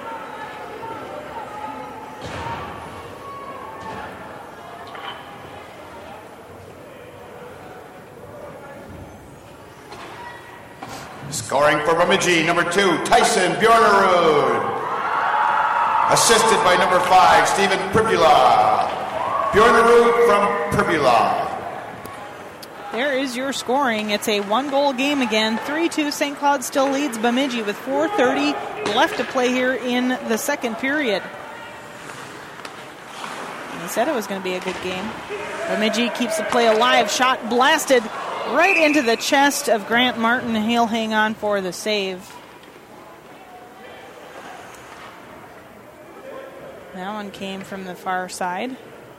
Scoring for Bemidji, number 2, Tyson Bjornerud. Assisted by number 5, Stephen Pribula. Bjornerud from Pribula. There is your scoring. It's a one-goal game again. 3-2, St. Cloud still leads Bemidji with 4:30 left to play here in the second period. And he said it was going to be a good game. Bemidji keeps the play alive. Shot blasted right into the chest of Grant Martin. He'll hang on for the save. That one came from the far side.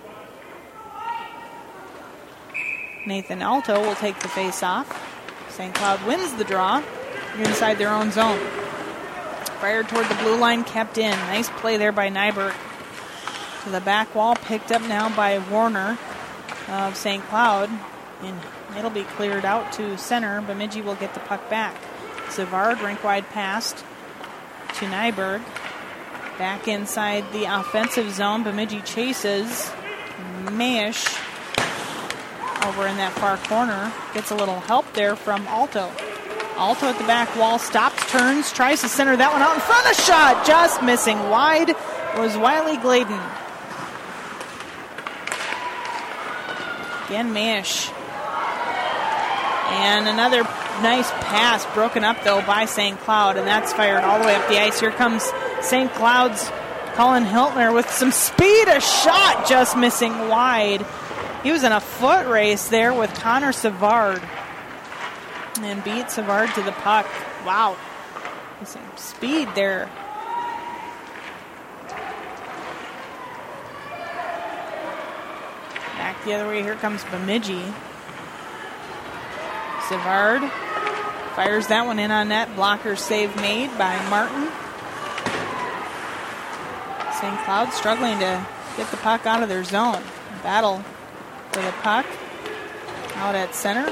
Nathan Alto will take the face-off. St. Cloud wins the draw inside their own zone. Fired toward the blue line, kept in. Nice play there by Nyberg. To the back wall, picked up now by Warner of St. Cloud. And it'll be cleared out to center. Bemidji will get the puck back. Savard, rink-wide pass to Nyberg. Back inside the offensive zone. Bemidji chases. Mayish over in that far corner. Gets a little help there from Alto. Alto at the back wall. Stops, turns, tries to center that one out in front. A shot just missing wide was Wiley Gladen. Again, Mayish. And another nice pass broken up, though, by St. Cloud, and that's fired all the way up the ice. Here comes St. Cloud's Colin Hiltner with some speed. A shot just missing wide. He was in a foot race there with Connor Savard and beat Savard to the puck. Wow. Some speed there. Back the other way. Here comes Bemidji. Savard fires that one in on net. Blocker save made by Martin. St. Cloud struggling to get the puck out of their zone. Battle for the puck out at center.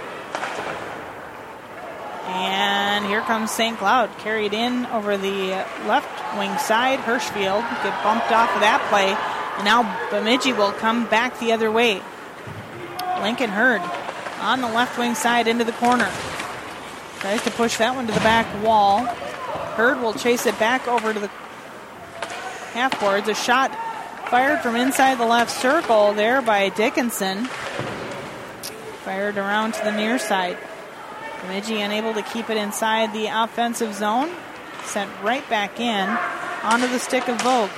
And here comes St. Cloud. Carried in over the left wing side. Hirschfield get bumped off of that play. And now Bemidji will come back the other way. Lincoln Hurd on the left wing side into the corner. Tries to push that one to the back wall. Hurd will chase it back over to the half boards. A shot fired from inside the left circle there by Dickinson. Fired around to the near side. Bemidji unable to keep it inside the offensive zone. Sent right back in onto the stick of Vogue.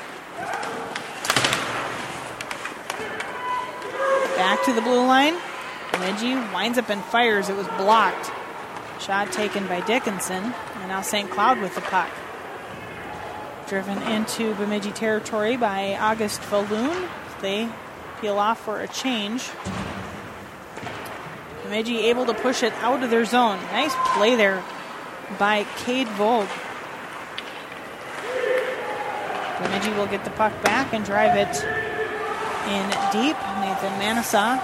Back to the blue line. Bemidji winds up and fires. It was blocked. Shot taken by Dickinson. And now St. Cloud with the puck. Driven into Bemidji territory by August Falloon. They peel off for a change. Bemidji able to push it out of their zone. Nice play there by Cade Vogue. Bemidji will get the puck back and drive it in deep. Nathan Manassa.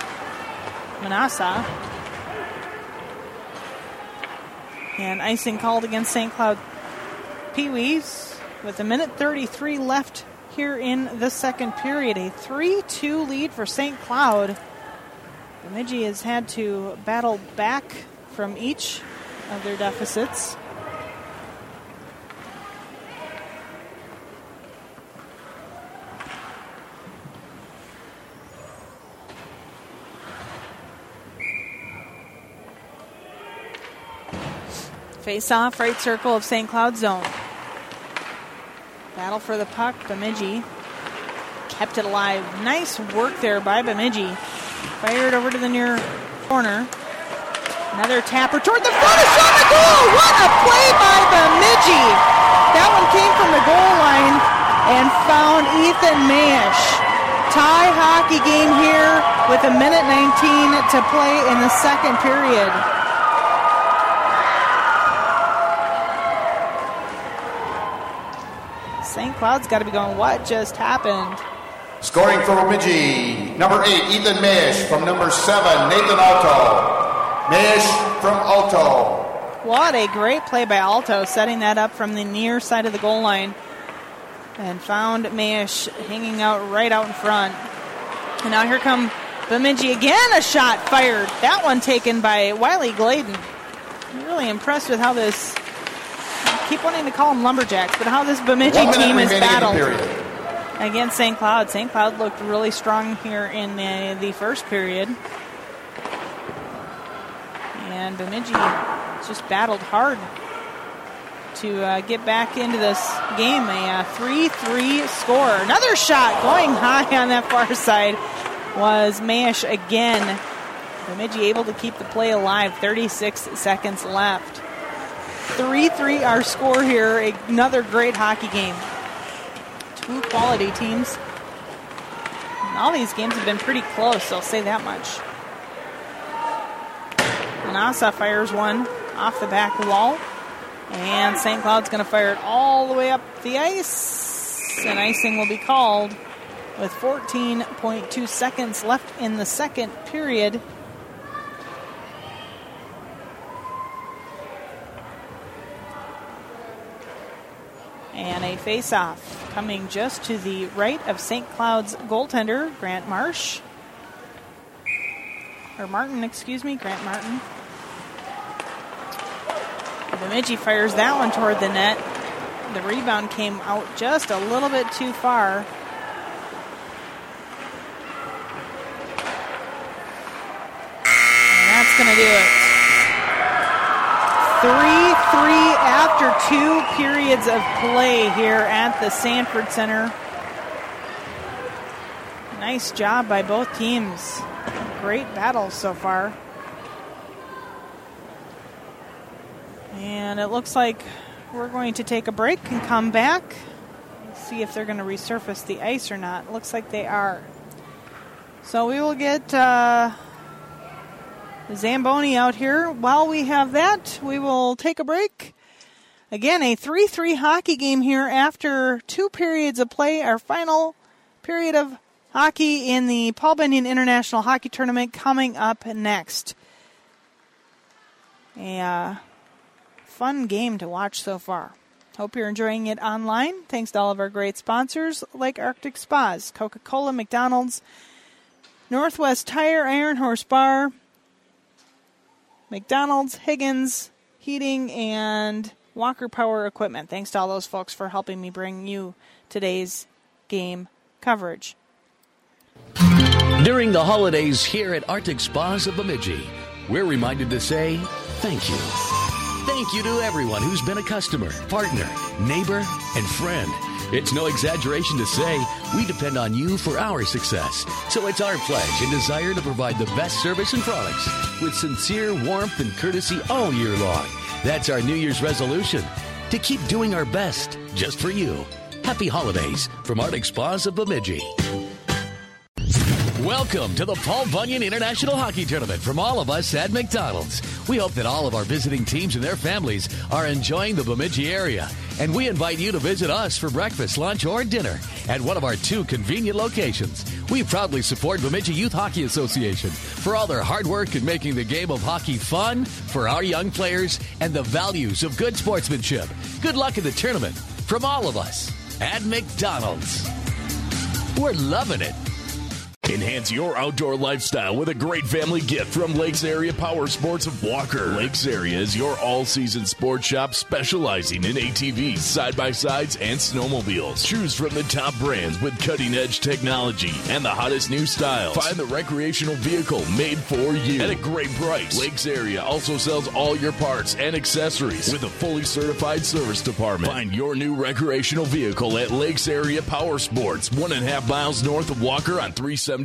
And icing called against St. Cloud Pee-wees with 1:33 left here in the second period. A 3-2 lead for St. Cloud. Bemidji has had to battle back from each of their deficits. Face-off, right circle of St. Cloud zone. Battle for the puck. Bemidji kept it alive. Nice work there by Bemidji. Fired over to the near corner. Another tapper toward the front, a shot on goal! What a play by Bemidji! That one came from the goal line and found Ethan Mayesh. Tie hockey game here with 1:19 to play in the second period. St. Cloud's got to be going, what just happened? Scoring for Bemidji, number 8, Ethan Mayesh. From number 7, Nathan Alto. Mayesh from Alto. What a great play by Alto, setting that up from the near side of the goal line. And found Mayesh hanging out right out in front. And now here come Bemidji again, a shot fired. That one taken by Wiley Gladen. I'm really impressed with how this, I keep wanting to call them Lumberjacks, but how this Bemidji team is battled against St. Cloud. St. Cloud looked really strong here in the first period. And Bemidji just battled hard to get back into this game. A 3-3 score. Another shot going high on that far side was Mayesh again. Bemidji able to keep the play alive. 36 seconds left. 3-3 our score here. Another great hockey game. Two quality teams. And all these games have been pretty close, I'll say that much. Manassa fires one off the back wall. And St. Cloud's going to fire it all the way up the ice. And icing will be called with 14.2 seconds left in the second period. And a face-off coming just to the right of St. Cloud's goaltender, Grant Marsh. Or Martin, excuse me, Grant Martin. Bemidji fires that one toward the net. The rebound came out just a little bit too far. And that's going to do it. 3-3 after 2 periods of play here at the Sanford Center. Nice job by both teams. Great battle so far. And it looks like we're going to take a break and come back. See if they're going to resurface the ice or not. It looks like they are. So we will get Zamboni out here. While we have that, we will take a break. Again, a 3-3 hockey game here after 2 periods of play. Our final period of hockey in the Paul Bunyan International Hockey Tournament coming up next. A fun game to watch so far. Hope you're enjoying it online. Thanks to all of our great sponsors like Arctic Spas, Coca-Cola, McDonald's, Northwest Tire, Iron Horse Bar, McDonald's, Higgins, Heating, and Walker Power Equipment. Thanks to all those folks for helping me bring you today's game coverage. During the holidays here at Arctic Spas of Bemidji, we're reminded to say thank you. Thank you to everyone who's been a customer, partner, neighbor, and friend. It's no exaggeration to say we depend on you for our success. So it's our pledge and desire to provide the best service and products with sincere warmth and courtesy all year long. That's our New Year's resolution, to keep doing our best just for you. Happy holidays from Arctic Spas of Bemidji. Welcome to the Paul Bunyan International Hockey Tournament from all of us at McDonald's. We hope that all of our visiting teams and their families are enjoying the Bemidji area. And we invite you to visit us for breakfast, lunch, or dinner at one of our 2 convenient locations. We proudly support Bemidji Youth Hockey Association for all their hard work in making the game of hockey fun for our young players and the values of good sportsmanship. Good luck in the tournament from all of us at McDonald's. We're loving it. Enhance your outdoor lifestyle with a great family gift from Lakes Area Power Sports of Walker. Lakes Area is your all-season sports shop specializing in ATVs, side-by-sides, and snowmobiles. Choose from the top brands with cutting-edge technology and the hottest new styles. Find the recreational vehicle made for you at a great price. Lakes Area also sells all your parts and accessories with a fully certified service department. Find your new recreational vehicle at Lakes Area Power Sports, 1.5 miles north of Walker on 371.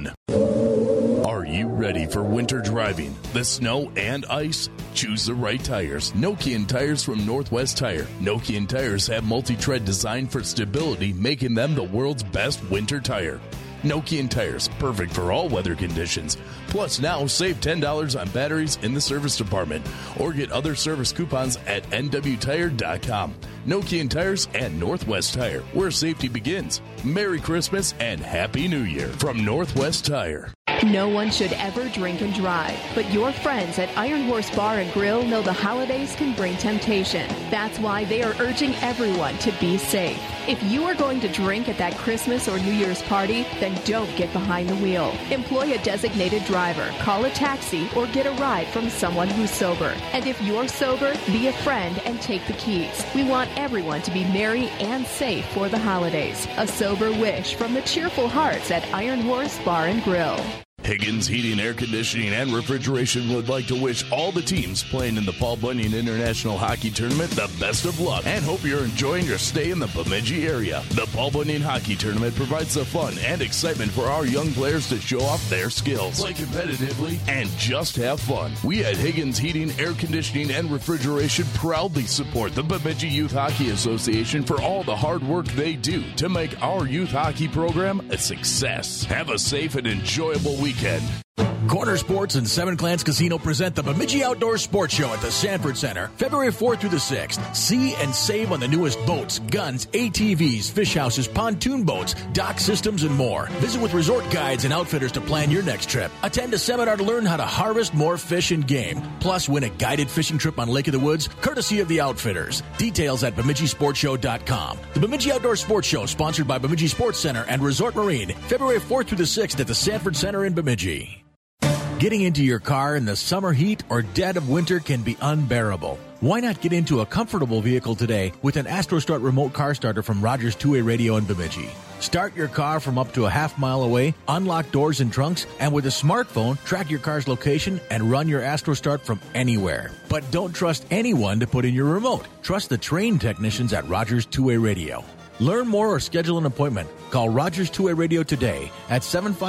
Are you ready for winter driving? The snow and ice? Choose the right tires. Nokian tires from Northwest Tire. Nokian tires have multi-tread design for stability, making them the world's best winter tire. Nokian tires, perfect for all weather conditions. Plus now save $10 on batteries in the service department or get other service coupons at nwtire.com. Nokian Tires and Northwest Tire, where safety begins. Merry Christmas and Happy New Year from Northwest Tire. No one should ever drink and drive, but your friends at Iron Horse Bar and Grill know the holidays can bring temptation. That's why they are urging everyone to be safe. If you are going to drink at that Christmas or New Year's party, then don't get behind the wheel. Employ a designated driver, call a taxi, or get a ride from someone who's sober. And if you're sober, be a friend and take the keys. We want everyone to be merry and safe for the holidays. A sober wish from the cheerful hearts at Iron Horse Bar and Grill. Higgins Heating, Air Conditioning, and Refrigeration would like to wish all the teams playing in the Paul Bunyan International Hockey Tournament the best of luck and hope you're enjoying your stay in the Bemidji area. The Paul Bunyan Hockey Tournament provides the fun and excitement for our young players to show off their skills, play competitively, and just have fun. We at Higgins Heating, Air Conditioning, and Refrigeration proudly support the Bemidji Youth Hockey Association for all the hard work they do to make our youth hockey program a success. Have a safe and enjoyable weekend. Corner Sports and Seven Clans Casino present the Bemidji Outdoor Sports Show at the Sanford Center, February 4th through the 6th. See and save on the newest boats, guns, ATVs, fish houses, pontoon boats, dock systems, and more. Visit with resort guides and outfitters to plan your next trip. Attend a seminar to learn how to harvest more fish and game. Plus, win a guided fishing trip on Lake of the Woods, courtesy of the outfitters. Details at BemidjiSportsShow.com. The Bemidji Outdoor Sports Show, sponsored by Bemidji Sports Center and Resort Marine, February 4th through the 6th at the Sanford Center in Bemidji. Getting into your car in the summer heat or dead of winter can be unbearable. Why not get into a comfortable vehicle today with an AstroStart remote car starter from Rogers Two-Way Radio in Bemidji? Start your car from up to a half mile away, unlock doors and trunks, and with a smartphone, track your car's location and run your AstroStart from anywhere. But don't trust anyone to put in your remote. Trust the trained technicians at Rogers Two-Way Radio. Learn more or schedule an appointment. Call Rogers Two-Way Radio today at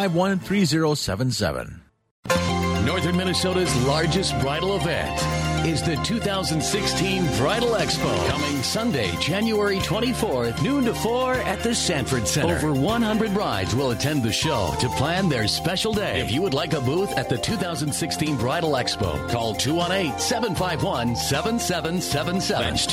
751-3077. Northern Minnesota's largest bridal event is the 2016 Bridal Expo, coming Sunday, January 24th, noon to 4 at the Sanford Center. Over 100 brides will attend the show to plan their special day. If you would like a booth at the 2016 Bridal Expo, call 218-751-7777. That's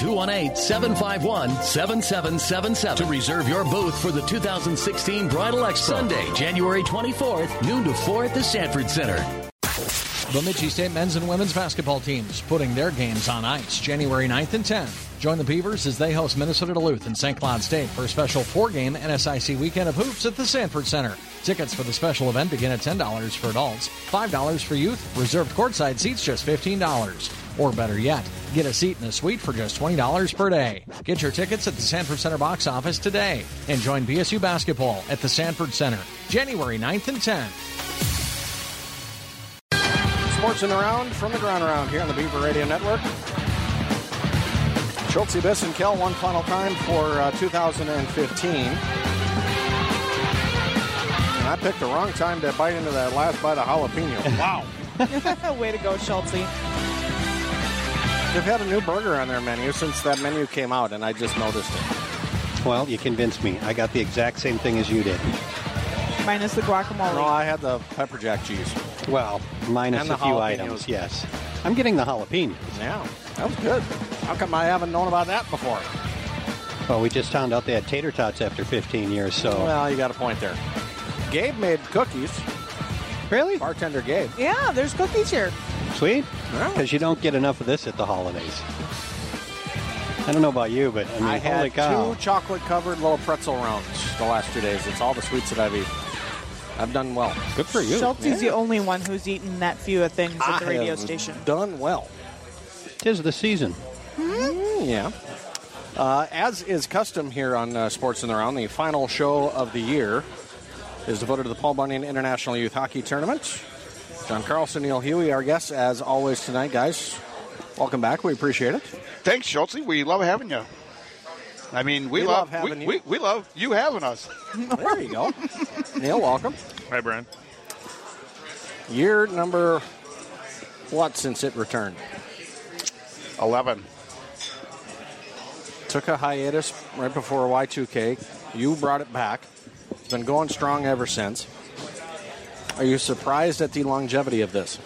218-751-7777 to reserve your booth for the 2016 Bridal Expo. Sunday, January 24th, noon to 4 at the Sanford Center. Bemidji State men's and women's basketball teams putting their games on ice January 9th and 10th. Join the Beavers as they host Minnesota Duluth and St. Cloud State for a special 4-game NSIC weekend of hoops at the Sanford Center. Tickets for the special event begin at $10 for adults, $5 for youth, reserved courtside seats just $15. Or better yet, get a seat in a suite for just $20 per day. Get your tickets at the Sanford Center box office today and join BSU basketball at the Sanford Center January 9th and 10th. Sports and Around from the Ground Around here on the Beaver Radio Network. Schultz, Biss, and Kell one final time for 2015. And I picked the wrong time to bite into that last bite of jalapeno. Wow. Way to go, Schultz. They've had a new burger on their menu since that menu came out, and I just noticed it. Well, you convinced me. I got the exact same thing as you did. Minus the guacamole. No, I had the pepper jack cheese. Well, minus a few items, yes. I'm getting the jalapenos. Yeah, that was good. How come I haven't known about that before? Well, we just found out they had tater tots after 15 years, so... Well, you got a point there. Gabe made cookies. Really? Bartender Gabe. Yeah, there's cookies here. Sweet? Because you don't get enough of this at the holidays. I don't know about you, but I mean, holy cow. I had 2 chocolate-covered little pretzel rounds the last 2 days. It's all the sweets that I've eaten. I've done well. Good for you. Schultze's the only one who's eaten that few of things at the radio station. Done well. 'Tis the season. Yeah. As is custom here on Sports in the Round, the final show of the year is devoted to the Paul Bunyan International Youth Hockey Tournament. John Carlson, Neil Huey, our guests, as always tonight, guys. Welcome back. We appreciate it. Thanks, Schultze. We love having you. I mean, we love having you. We love you having us. There you go. Neil, welcome. Hi, Brian. Year number what since it returned? 11. Took a hiatus right before Y2K. You brought it back. It's been going strong ever since. Are you surprised at the longevity of this?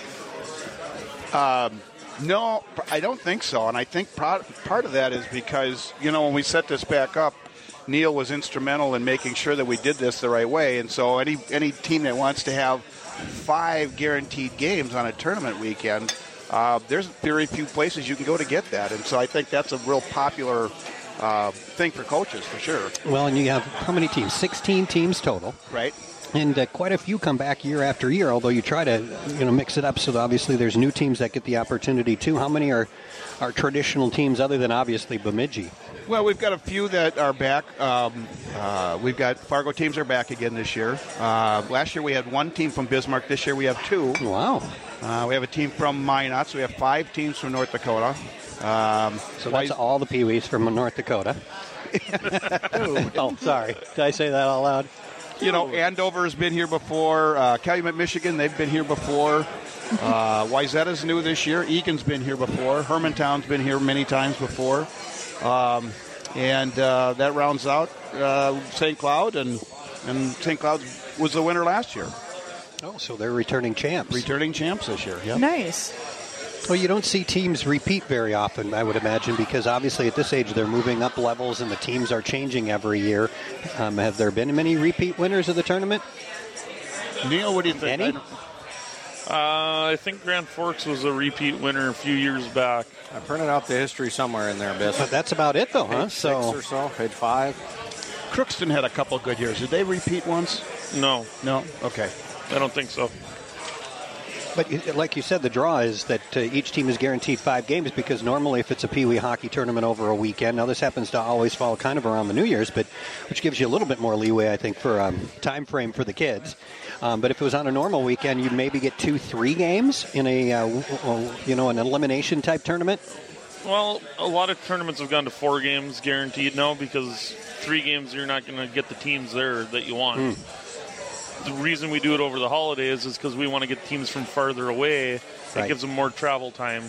No, I don't think so. And I think part of that is because, when we set this back up, Neil was instrumental in making sure that we did this the right way. And so any team that wants to have 5 guaranteed games on a tournament weekend, there's very few places you can go to get that. And so I think that's a real popular thing for coaches, for sure. Well, and you have how many teams? 16 teams total. Right. And quite a few come back year after year, although you try to mix it up so that obviously there's new teams that get the opportunity too. How many are traditional teams other than obviously Bemidji? Well, we've got a few that are back. We've got Fargo teams are back again this year. Last year we had 1 team from Bismarck. This year we have 2. Wow. We have a team from Minot, so we have 5 teams from North Dakota. So that's all the Pee-wees from North Dakota. Oh, sorry. Did I say that out loud? Andover's been here before. Calumet, Michigan, they've been here before. Wayzata's new this year. Egan's been here before. Hermantown's been here many times before. And that rounds out St. Cloud, and St. Cloud was the winner last year. Oh, so they're returning champs. Returning champs this year, yeah. Nice. Well, you don't see teams repeat very often, I would imagine, because obviously at this age they're moving up levels and the teams are changing every year. Have there been many repeat winners of the tournament? Neil, what do you think? Any? I think Grand Forks was a repeat winner a few years back. I printed out the history somewhere in there, Biss. But that's about it, though, huh? Page 6 or so, page 5. Crookston had a couple good years. Did they repeat once? No. No? Okay. I don't think so. But like you said, the draw is that each team is guaranteed 5 games because normally if it's a Pee Wee hockey tournament over a weekend, now this happens to always fall kind of around the New Year's, but which gives you a little bit more leeway, I think, for time frame for the kids. But if it was on a normal weekend, you'd maybe get 2-3 games in an elimination type tournament. Well, a lot of tournaments have gone to 4 games guaranteed now because 3 games you're not going to get the teams there that you want. The reason we do it over the holidays is because we want to get teams from farther away. It gives them more travel time.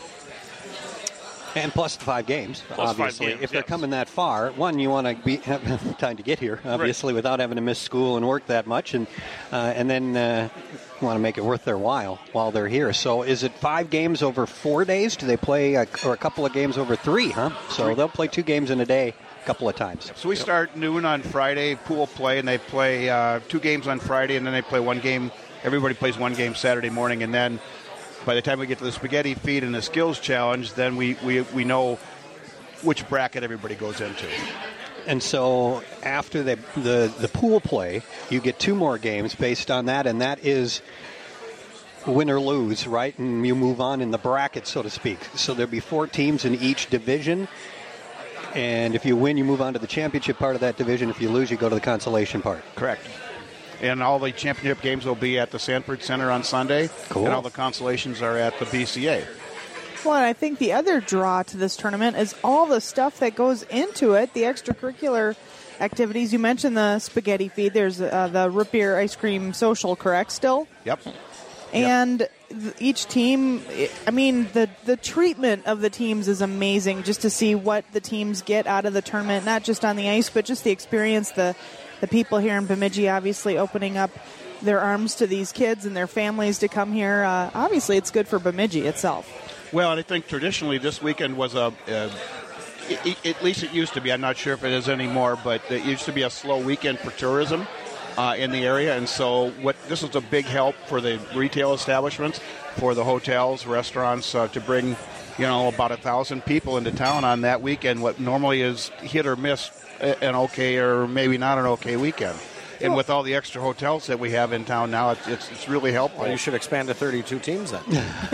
And plus the 5 games, plus obviously. 5 games, if they're coming that far, one, you want to have time to get here, obviously, without having to miss school and work that much, and then you want to make it worth their while they're here. So is it 5 games over 4 days? Do they play or a couple of games over 3, huh? So they'll play 2 games in a day. Couple of times. So we start noon on Friday, pool play, and they play 2 games on Friday, and then they play 1 game. Everybody plays 1 game Saturday morning, and then by the time we get to the spaghetti feed and the skills challenge, then we know which bracket everybody goes into. And so after the pool play, you get 2 more games based on that, and that is win or lose, right? And you move on in the bracket, so to speak. So there'll be 4 teams in each division. And if you win, you move on to the championship part of that division. If you lose, you go to the consolation part. Correct. And all the championship games will be at the Sanford Center on Sunday. Cool. And all the consolations are at the BCA. Well, and I think the other draw to this tournament is all the stuff that goes into it, the extracurricular activities. You mentioned the spaghetti feed. There's the root beer ice cream social, correct, still? Yep. And each team, I mean, the treatment of the teams is amazing just to see what the teams get out of the tournament, not just on the ice, but just the experience, the people here in Bemidji obviously opening up their arms to these kids and their families to come here. Obviously, it's good for Bemidji itself. Well, and I think traditionally this weekend was at least it used to be, I'm not sure if it is anymore, but it used to be a slow weekend for tourism. In the area, and so this is a big help for the retail establishments, for the hotels, restaurants, to bring, about 1,000 people into town on that weekend. What normally is hit or miss, an okay or maybe not an okay weekend. and with all the extra hotels that we have in town now, it's really helpful. Well, you should expand to 32 teams then.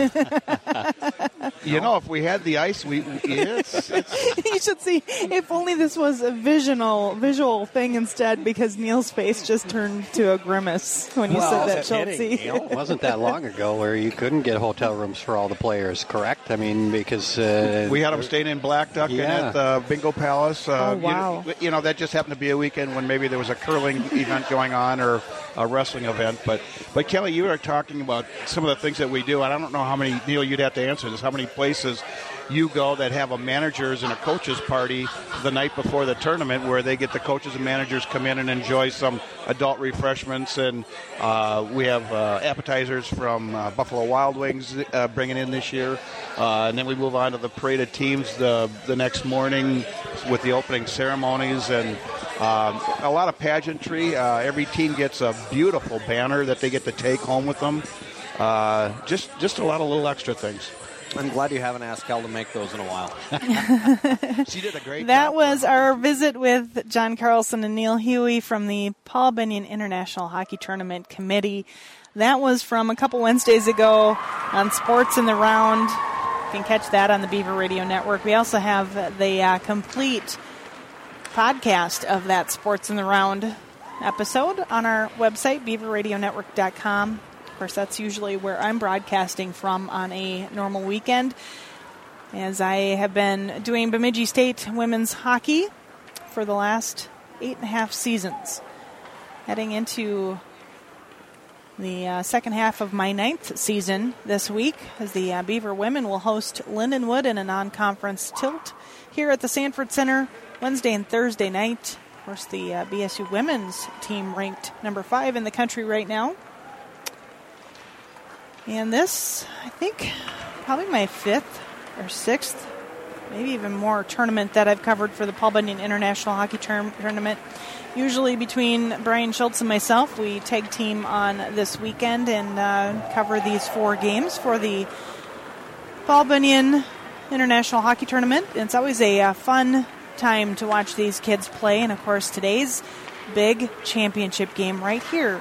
If we had the ice, yes. You should see. If only this was a visual thing instead, because Neil's face just turned to a grimace when you said that, Chelsea. It wasn't that long ago where you couldn't get hotel rooms for all the players, correct? I mean, because we had them staying in Black Duck and at the Bingo Palace. Wow. That just happened to be a weekend when maybe there was a curling event going on or a wrestling event. But Kelly, you were talking about some of the things that we do. And I don't know how many, Neil, you'd have to answer this, how many places you go that have a managers and a coaches party the night before the tournament where they get the coaches and managers come in and enjoy some adult refreshments. And we have appetizers from Buffalo Wild Wings bringing in this year. And then we move on to the parade of teams the next morning with the opening ceremonies and a lot of pageantry. Every team gets a beautiful banner that they get to take home with them. Just a lot of little extra things. I'm glad you haven't asked Kel to make those in a while. She did a great job. That was our visit with John Carlson and Neil Huey from the Paul Bunyan International Hockey Tournament Committee. That was from a couple Wednesdays ago on Sports in the Round. You can catch that on the Beaver Radio Network. We also have the complete podcast of that Sports in the Round episode on our website, beaverradionetwork.com. Of course, that's usually where I'm broadcasting from on a normal weekend, as I have been doing Bemidji State women's hockey for the last 8.5 seasons. Heading into the second half of my 9th season this week, as the Beaver women will host Lindenwood in a non-conference tilt here at the Sanford Center Wednesday and Thursday night. Of course, the BSU women's team ranked number 5 in the country right now. And this, I think, probably my 5th or 6th, maybe even more, tournament that I've covered for the Paul Bunyan International Hockey Tournament. Usually between Brian Schultz and myself, we tag team on this weekend and cover these 4 games for the Paul Bunyan International Hockey Tournament. It's always a fun time to watch these kids play. And, of course, today's big championship game right here,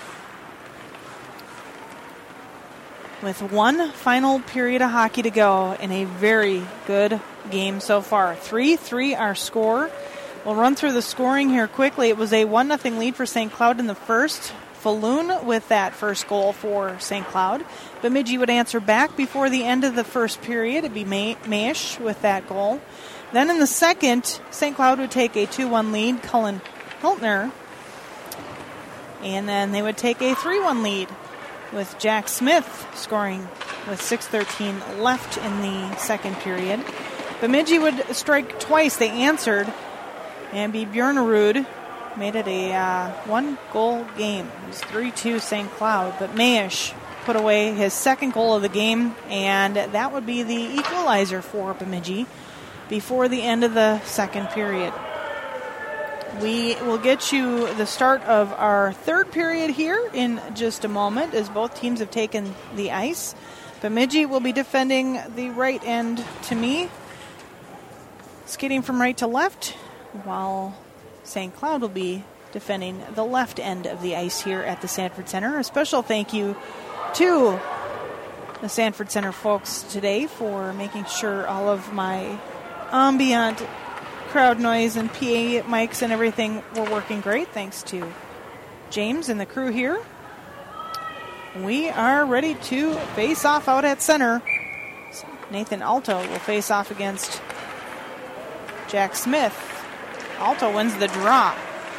with one final period of hockey to go in a very good game so far. 3-3 our score. We'll run through the scoring here quickly. It was a 1-0 lead for St. Cloud in the first. Falloon with that first goal for St. Cloud. Bemidji would answer back before the end of the first period. It'd be Maish with that goal. Then in the second, St. Cloud would take a 2-1 lead, Cullen Hiltner. And then they would take a 3-1 lead, with Jack Smith scoring with 6:13 left in the second period. Bemidji would strike twice. They answered, and Björnerud made it a 1-goal game. It was 3-2 St. Cloud, but Maish put away his second goal of the game, and that would be the equalizer for Bemidji before the end of the second period. We will get you the start of our third period here in just a moment, as both teams have taken the ice. Bemidji will be defending the right end to me, skating from right to left, while St. Cloud will be defending the left end of the ice here at the Sanford Center. A special thank you to the Sanford Center folks today for making sure all of my ambient crowd noise and PA mics and everything were working great. Thanks to James and the crew here. We are ready to face off out at center. Nathan Alto will face off against Jack Smith. Alto wins the draw.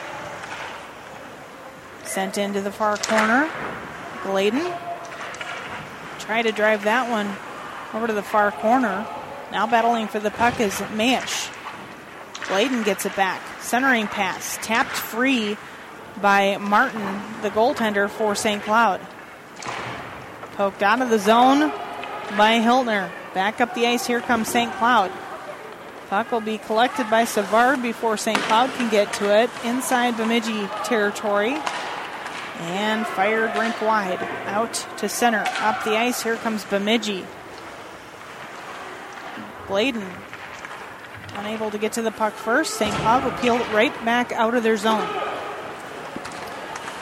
Sent into the far corner. Gladen try to drive that one over to the far corner. Now battling for the puck is Maish. Gladen gets it back. Centering pass. Tapped free by Martin, the goaltender for St. Cloud. Poked out of the zone by Hiltner. Back up the ice. Here comes St. Cloud. Puck will be collected by Savard before St. Cloud can get to it. Inside Bemidji territory. And fired rink wide. Out to center. Up the ice. Here comes Bemidji. Gladen unable to get to the puck first. St. Cloud will peel it right back out of their zone.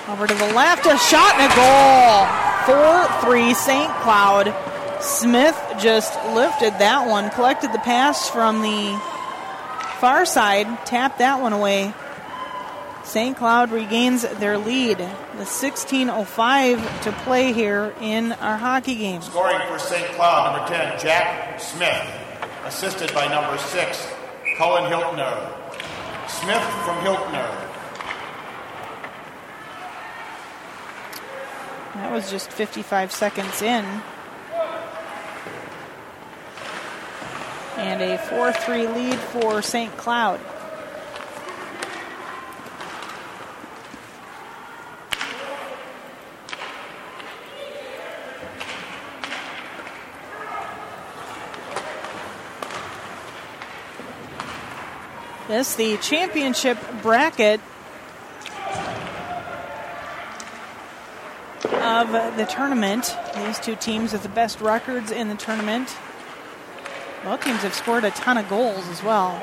Over to the left, a shot and a goal. 4-3 St. Cloud. Smith just lifted that one, collected the pass from the far side, tapped that one away. St. Cloud regains their lead. The 16:05 to play here in our hockey game. Scoring for St. Cloud, number 10, Jack Smith, assisted by number 6, Cullen Hiltner. Smith from Hiltner. That was just 55 seconds in. And a 4-3 lead for St. Cloud. This the championship bracket of the tournament. These two teams with the best records in the tournament. Both teams have scored a ton of goals as well.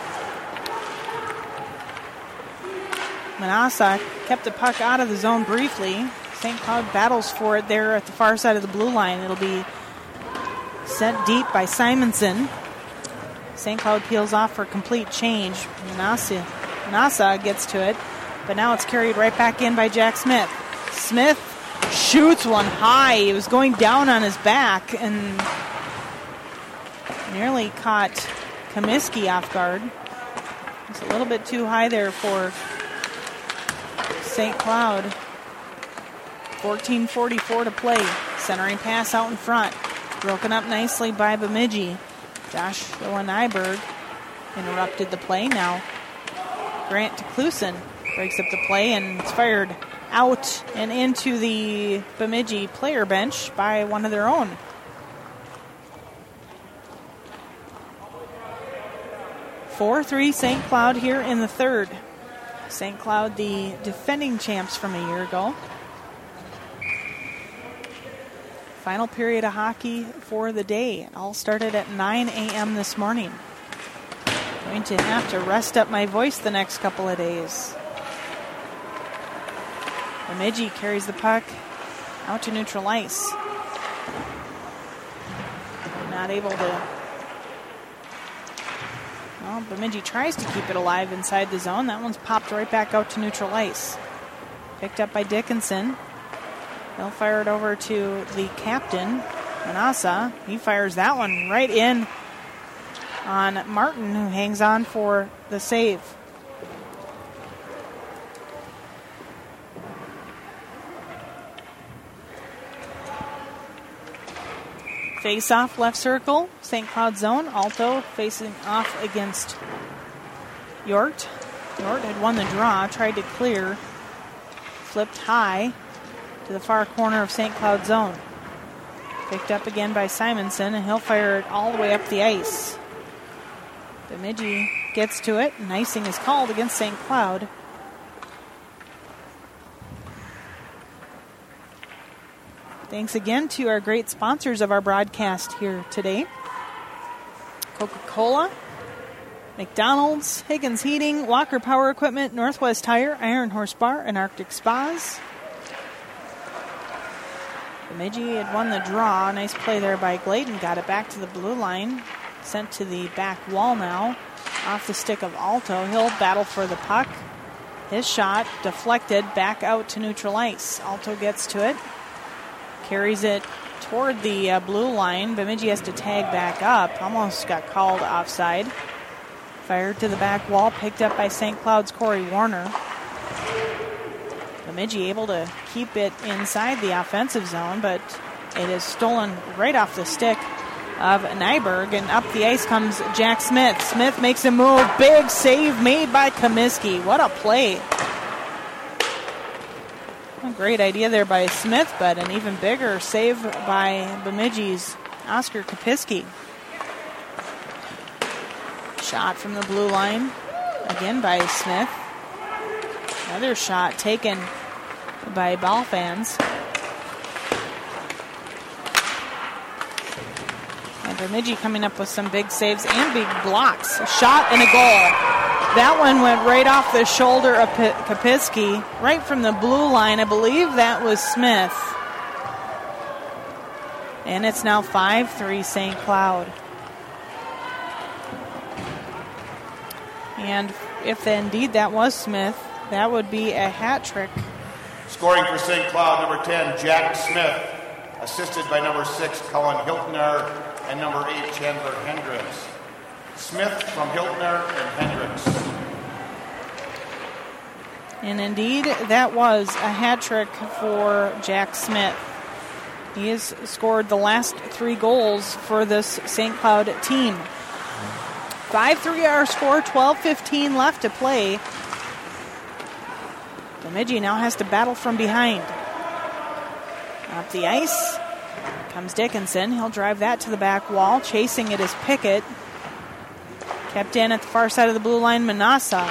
Manassa kept the puck out of the zone briefly. St. Cloud battles for it there at the far side of the blue line. It'll be sent deep by Simonson. St. Cloud peels off for complete change. Manassa gets to it, but now it's carried right back in by Jack Smith. Smith shoots one high. He was going down on his back and nearly caught Comiskey off guard. It's a little bit too high there for St. Cloud. 14:44 to play. Centering pass out in front. Broken up nicely by Bemidji. Joshua Nyberg interrupted the play. Now Grant Klusen breaks up the play and it's fired out and into the Bemidji player bench by one of their own. (4-3 St. Cloud here in the third. St. Cloud, the defending champs from a year ago. Final period of hockey for the day. It all started at 9 a.m. this morning. Going to have to rest up my voice the next couple of days. Bemidji carries the puck out to neutral ice. Not able to... Well, Bemidji tries to keep it alive inside the zone. That one's popped right back out to neutral ice. Picked up by Dickinson. They'll fire it over to the captain, Manassa. He fires that one right in on Martin, who hangs on for the save. Face off left circle, St. Cloud zone. Alto facing off against Yort. Yort had won the draw, tried to clear, flipped high to the far corner of St. Cloud zone. Picked up again by Simonson, and he'll fire it all the way up the ice. Bemidji gets to it, and icing is called against St. Cloud. Thanks again to our great sponsors of our broadcast here today. Coca-Cola, McDonald's, Higgins Heating, Walker Power Equipment, Northwest Tire, Iron Horse Bar, and Arctic Spas. Bemidji had won the draw. Nice play there by Gladen. Got it back to the blue line. Sent to the back wall now. Off the stick of Alto. He'll battle for the puck. His shot deflected back out to neutral ice. Alto gets to it. Carries it toward the blue line. Bemidji has to tag back up. Almost got called offside. Fired to the back wall. Picked up by St. Cloud's Corey Warner. Bemidji able to keep it inside the offensive zone, but it is stolen right off the stick of Nyberg, and up the ice comes Jack Smith. Smith makes a move. Big save made by Comiskey. What a play. A great idea there by Smith, but an even bigger save by Bemidji's Oscar Kopiski. Shot from the blue line, again by Smith. Another shot taken by ball fans. And Bemidji coming up with some big saves and big blocks. A shot and a goal. That one went right off the shoulder of Kapitsky, right from the blue line. I believe that was Smith. And it's now 5-3 St. Cloud. And if indeed that was Smith, that would be a hat trick. Scoring for St. Cloud, number 10, Jack Smith, assisted by number 6, Colin Hiltner, and number 8, Chandler Hendricks. Smith from Hiltner and Hendricks. And indeed, that was a hat trick for Jack Smith. He has scored the last 3 goals for this St. Cloud team. 5-3 our score, 12:15 left to play. Bemidji now has to battle from behind. Up the ice comes Dickinson. He'll drive that to the back wall. Chasing it is Pickett. Kept in at the far side of the blue line, Manassa.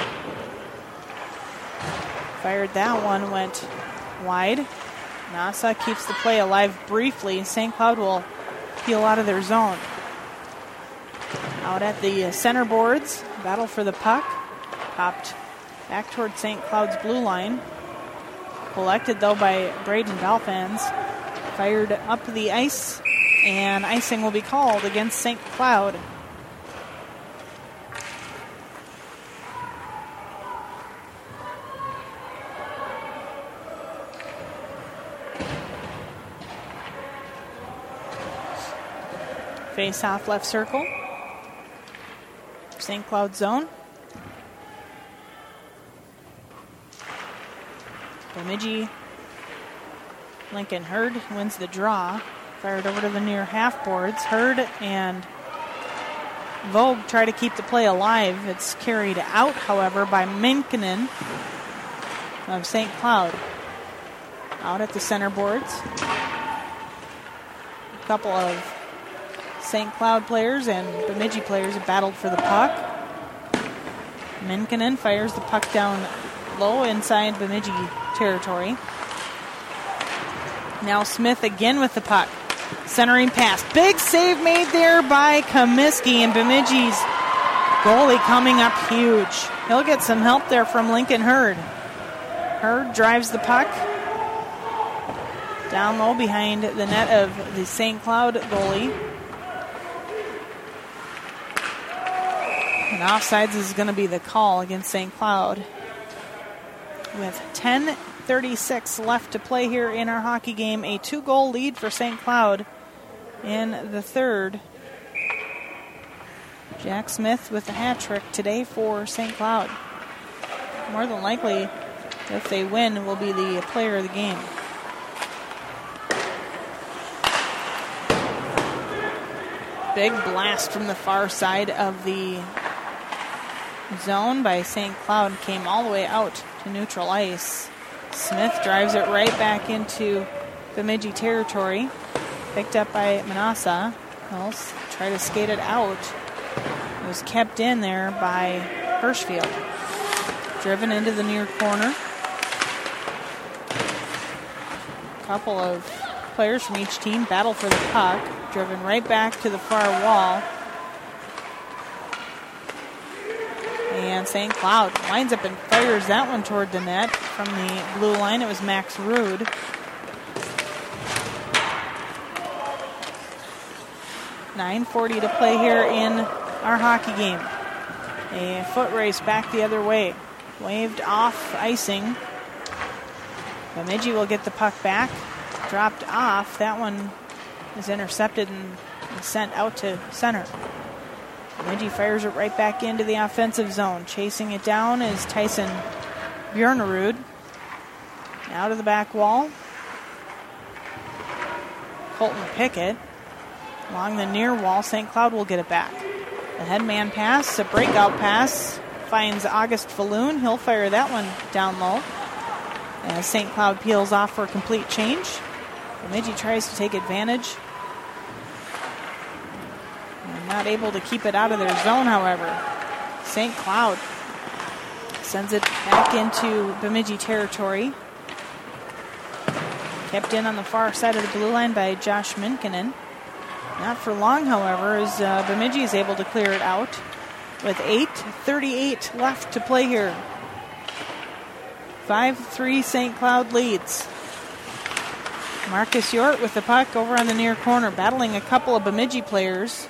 Fired that one, went wide. Manassa keeps the play alive briefly. St. Cloud will peel out of their zone. Out at the center boards, battle for the puck. Popped back toward St. Cloud's blue line. Collected, though, by Braden Balfans. Fired up the ice, and icing will be called against St. Cloud. Face off left circle. St. Cloud zone. Bemidji. Lincoln Hurd wins the draw. Fired over to the near half boards. Hurd and Vogue try to keep the play alive. It's carried out, however, by Minkinen of St. Cloud. Out at the center boards. A couple of St. Cloud players and Bemidji players have battled for the puck. Minkinen fires the puck down low inside Bemidji territory. Now Smith again with the puck. Centering pass. Big save made there by Comiskey, and Bemidji's goalie coming up huge. He'll get some help there from Lincoln Hurd. Hurd drives the puck down low behind the net of the St. Cloud goalie. And offsides is going to be the call against St. Cloud. With 10:36 left to play here in our hockey game, a 2-goal lead for St. Cloud in the third. Jack Smith with the hat trick today for St. Cloud. More than likely, if they win, will be the player of the game. Big blast from the far side of the zone by St. Cloud, came all the way out to neutral ice. Smith drives it right back into Bemidji territory. Picked up by Manassa. He'll try to skate it out. It was kept in there by Hirschfield. Driven into the near corner. A couple of players from each team battle for the puck. Driven right back to the far wall. And St. Cloud winds up and fires that one toward the net. From the blue line, it was Max Rude. .9:40 to play here in our hockey game. A foot race back the other way. Waved off icing. Bemidji will get the puck back. Dropped off. That one is intercepted and sent out to center. Bemidji fires it right back into the offensive zone. Chasing it down is Tyson Bjornerud. Now to the back wall. Colton Pickett. Along the near wall, St. Cloud will get it back. The headman pass, a breakout pass, finds August Falloon. He'll fire that one down low. As St. Cloud peels off for a complete change. Bemidji tries to take advantage. Not able to keep it out of their zone, however. St. Cloud sends it back into Bemidji territory. Kept in on the far side of the blue line by Josh Minkinen. Not for long, however, as Bemidji is able to clear it out with 8:38 left to play here. 5-3 St. Cloud leads. Marcus Yort with the puck over on the near corner, battling a couple of Bemidji players.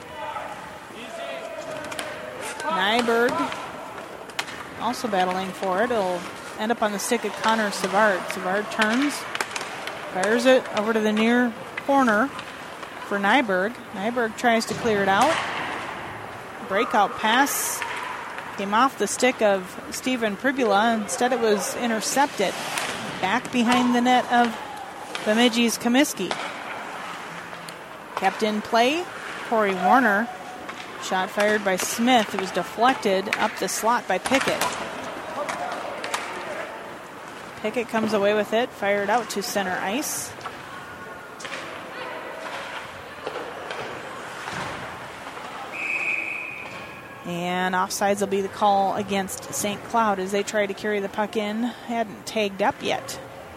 Nyberg also battling for it. It'll end up on the stick of Connor Savard. Savard turns, fires it over to the near corner for Nyberg. Nyberg tries to clear it out. Breakout pass came off the stick of Stephen Pribula. Instead, it was intercepted back behind the net of Bemidji's Comiskey. Kept in play, Corey Warner. Shot fired by Smith. It was deflected up the slot by Pickett. Pickett comes away with it, fired out to center ice. And offsides will be the call against St. Cloud as they try to carry the puck in. Hadn't tagged up yet.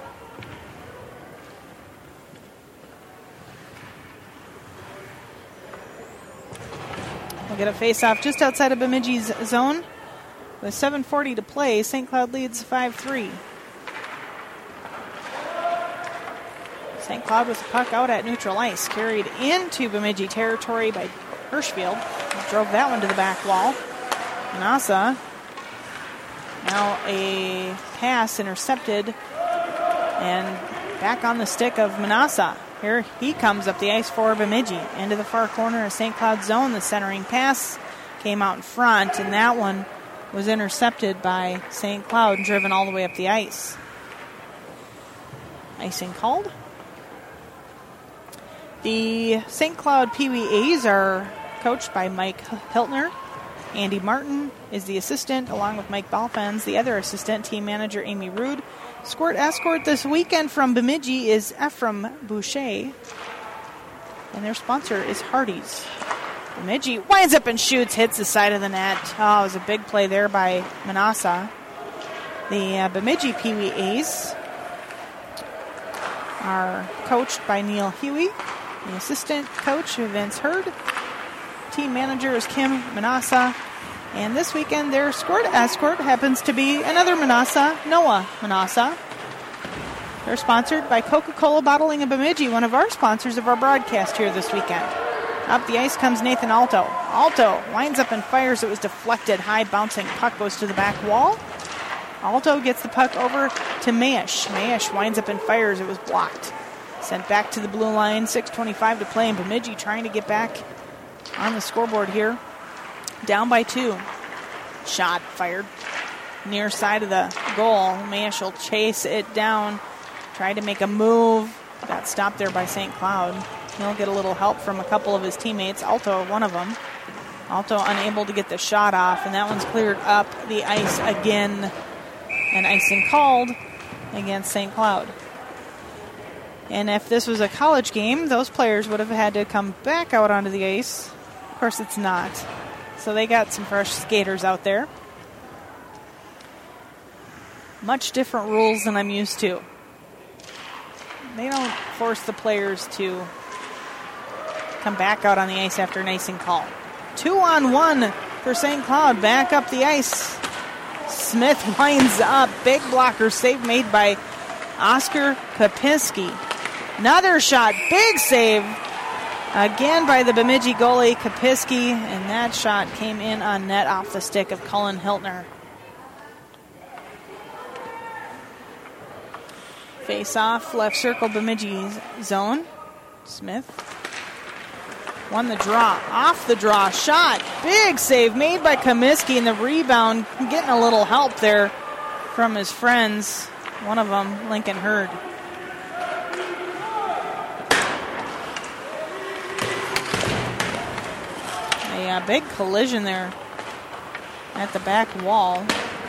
We'll get a face-off just outside of Bemidji's zone. With 7:40 to play, St. Cloud leads 5-3. St. Cloud with the puck out at neutral ice. Carried into Bemidji territory by Hirschfield. Drove that one to the back wall. Manassa. Now a pass intercepted. And back on the stick of Manassa. Here he comes up the ice for Bemidji. Into the far corner of St. Cloud's zone. The centering pass came out in front. And that one was intercepted by St. Cloud and driven all the way up the ice. Icing called. The St. Cloud Pee Wee A's are coached by Mike Hiltner. Andy Martin is the assistant, along with Mike Balfens, the other assistant, team manager Amy Rude. Squirt escort this weekend from Bemidji is Ephraim Boucher. And their sponsor is Hardee's. Bemidji winds up and shoots, hits the side of the net. Oh, it was a big play there by Manassa. The Bemidji Pee Wee A's are coached by Neil Huey. The assistant coach, Vince Hurd. Team manager is Kim Manassa. And this weekend, their squirt escort happens to be another Manassa, Noah Manassa. They're sponsored by Coca-Cola Bottling in Bemidji, one of our sponsors of our broadcast here this weekend. Up the ice comes Nathan Alto. Alto winds up and fires. It was deflected. High bouncing puck goes to the back wall. Alto gets the puck over to Mayesh. Mayesh winds up and fires. It was blocked. Sent back to the blue line. 6:25 to play. And Bemidji trying to get back on the scoreboard here. Down by 2. Shot fired near side of the goal. Mayesh will chase it down. Tried to make a move. Got stopped there by St. Cloud. He'll get a little help from a couple of his teammates. Alto, one of them. Alto unable to get the shot off. And that one's cleared up the ice again. And icing called against St. Cloud. And if this was a college game, those players would have had to come back out onto the ice. Of course, it's not. So they got some fresh skaters out there. Much different rules than I'm used to. They don't force the players to come back out on the ice after an icing call. 2-on-1 for St. Cloud. Back up the ice. Smith winds up. Big blocker save made by Oscar Kopinski. Another shot. Big save again by the Bemidji goalie Kopinski. And that shot came in on net off the stick of Cullen Hiltner. Face off. Left circle Bemidji zone. Smith won the draw. Off the draw. Shot. Big save made by Comiskey, and the rebound getting a little help there from his friends. One of them, Lincoln Hurd. A big collision there at the back wall.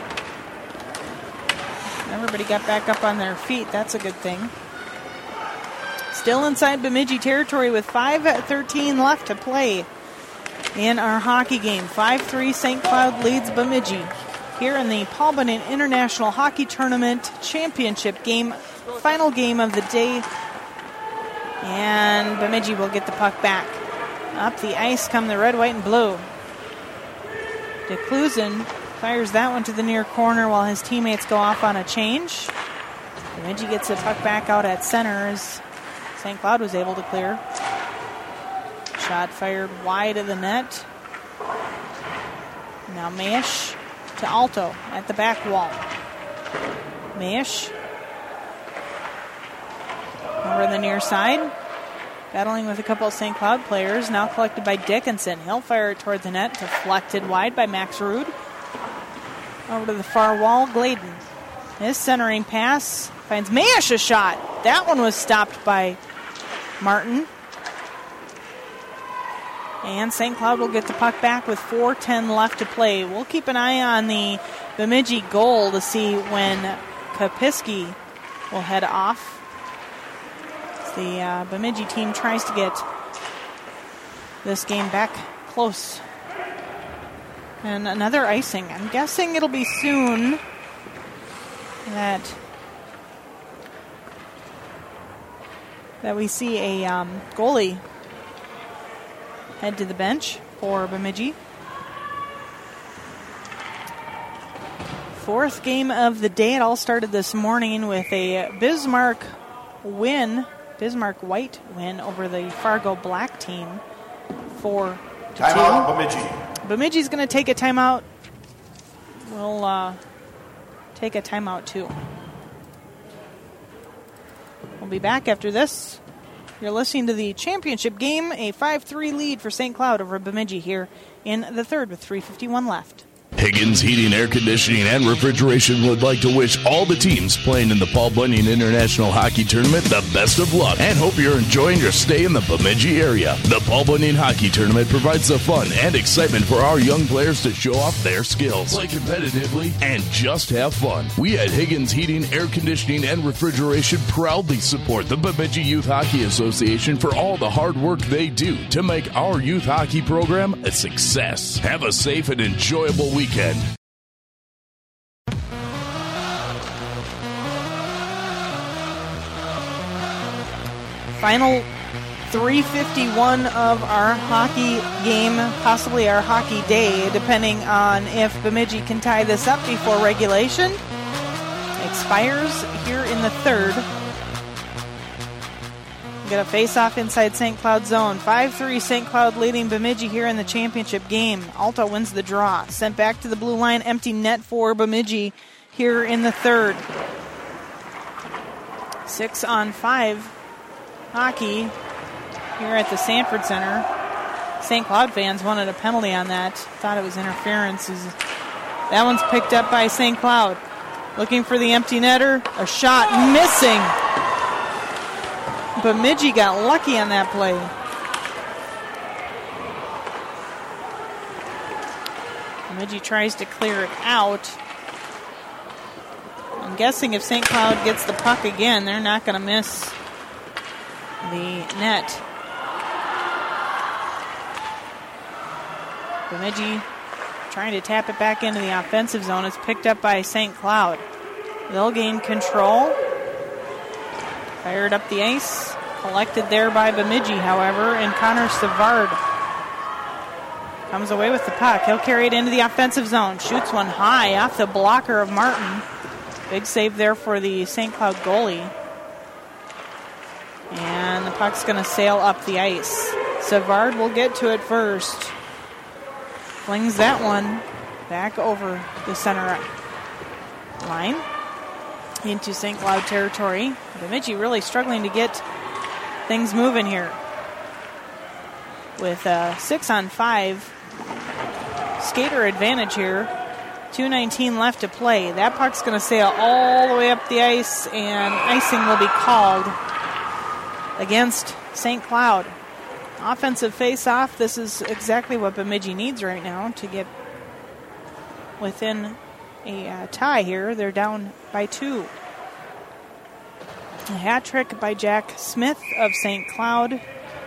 Everybody got back up on their feet. That's a good thing. Still inside Bemidji territory with 5:13 left to play in our hockey game. 5-3 St. Cloud leads Bemidji here in the Paul Bunyan International Hockey Tournament Championship game. Final game of the day. And Bemidji will get the puck back. Up the ice come the red, white, and blue. DeClusen fires that one to the near corner while his teammates go off on a change. Bemidji gets the puck back out at center as St. Cloud was able to clear. Shot fired wide of the net. Now Mayish to Alto at the back wall. Mayish over the near side. Battling with a couple of St. Cloud players. Now collected by Dickinson. He'll fire it toward the net. Deflected wide by Max Rude. Over to the far wall. Gladen. His centering pass finds Mayish a shot. That one was stopped by Martin. And St. Cloud will get the puck back with 4:10 left to play. We'll keep an eye on the Bemidji goal to see when Kapiski will head off. The Bemidji team tries to get this game back close. And another icing. I'm guessing it'll be soon that we see a goalie head to the bench for Bemidji. Fourth game of the day. It all started this morning with a Bismarck White win over the Fargo Black team, 4-2. Timeout, Bemidji. Bemidji's going to take a timeout. We'll take a timeout too. We'll be back after this. You're listening to the championship game, a 5-3 lead for St. Cloud over Bemidji here in the third with 3:51 left. Higgins Heating, Air Conditioning, and Refrigeration would like to wish all the teams playing in the Paul Bunyan International Hockey Tournament the best of luck and hope you're enjoying your stay in the Bemidji area. The Paul Bunyan Hockey Tournament provides the fun and excitement for our young players to show off their skills, play competitively, and just have fun. We at Higgins Heating, Air Conditioning, and Refrigeration proudly support the Bemidji Youth Hockey Association for all the hard work they do to make our youth hockey program a success. Have a safe and enjoyable weekend. Final 3:51 of our hockey game, possibly our hockey day, depending on if Bemidji can tie this up before regulation expires here in the third. Got a face-off inside St. Cloud zone. 5-3 St. Cloud leading Bemidji here in the championship game. Alto wins the draw. Sent back to the blue line. Empty net for Bemidji here in the third. 6-on-5 hockey here at the Sanford Center. St. Cloud fans wanted a penalty on that. Thought it was interference. That one's picked up by St. Cloud. Looking for the empty netter. A shot missing. Bemidji got lucky on that play. Bemidji tries to clear it out. I'm guessing if St. Cloud gets the puck again, they're not going to miss the net. Bemidji trying to tap it back into the offensive zone. It's picked up by St. Cloud. They'll gain control. Fired up the ice. Collected there by Bemidji, however, and Connor Savard comes away with the puck. He'll carry it into the offensive zone. Shoots one high off the blocker of Martin. Big save there for the St. Cloud goalie. And the puck's going to sail up the ice. Savard will get to it first. Flings that one back over the center line into St. Cloud territory. Bemidji really struggling to get things moving here. With a 6-on-5 skater advantage here. 2:19 left to play. That puck's going to sail all the way up the ice, and icing will be called against St. Cloud. Offensive face-off. This is exactly what Bemidji needs right now to get within a tie here. They're down by 2. A hat trick by Jack Smith of St. Cloud.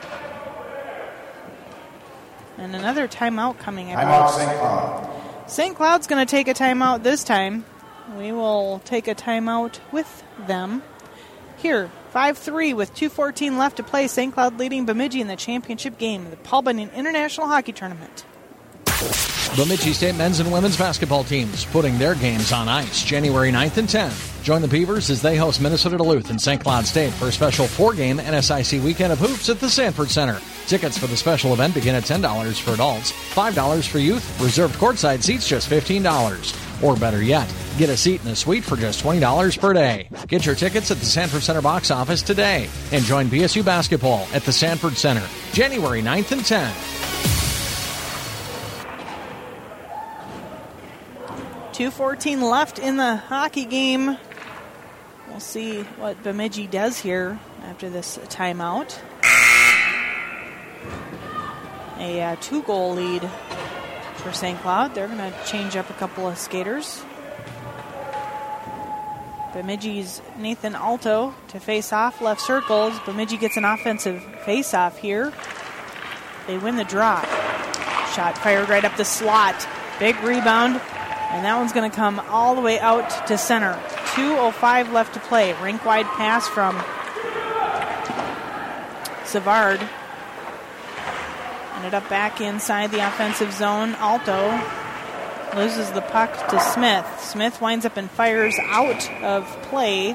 And another timeout coming up. Timeout, St. Cloud. St. Cloud's going to take a timeout this time. We will take a timeout with them here 5-3 with 2:14 left to play. St. Cloud leading Bemidji in the championship game of the Paul Bunyan International Hockey Tournament. Bemidji State men's and women's basketball teams putting their games on ice January 9th and 10th. Join the Beavers as they host Minnesota Duluth and St. Cloud State for a special 4-game NSIC weekend of hoops at the Sanford Center. Tickets for the special event begin at $10 for adults, $5 for youth. Reserved courtside seats just $15. Or better yet, get a seat in the suite for just $20 per day. Get your tickets at the Sanford Center box office today and join BSU basketball at the Sanford Center January 9th and 10th. 2:14 left in the hockey game. We'll see what Bemidji does here after this timeout. A 2-goal lead for St. Cloud. They're going to change up a couple of skaters. Bemidji's Nathan Alto to face off left circles. Bemidji gets an offensive face off here. They win the draw. Shot fired right up the slot. Big rebound. And that one's going to come all the way out to center. 2:05 left to play. Rink-wide pass from Savard. Ended up back inside the offensive zone. Alto loses the puck to Smith. Smith winds up and fires out of play.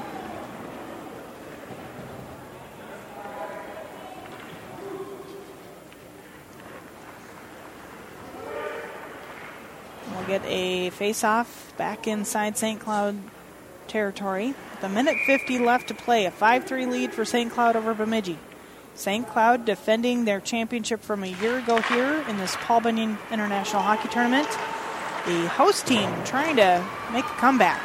Get a face-off back inside St. Cloud territory. With 1:50 left to play. A 5-3 lead for St. Cloud over Bemidji. St. Cloud defending their championship from a year ago here in this Paul Bunyan International Hockey Tournament. The host team trying to make a comeback.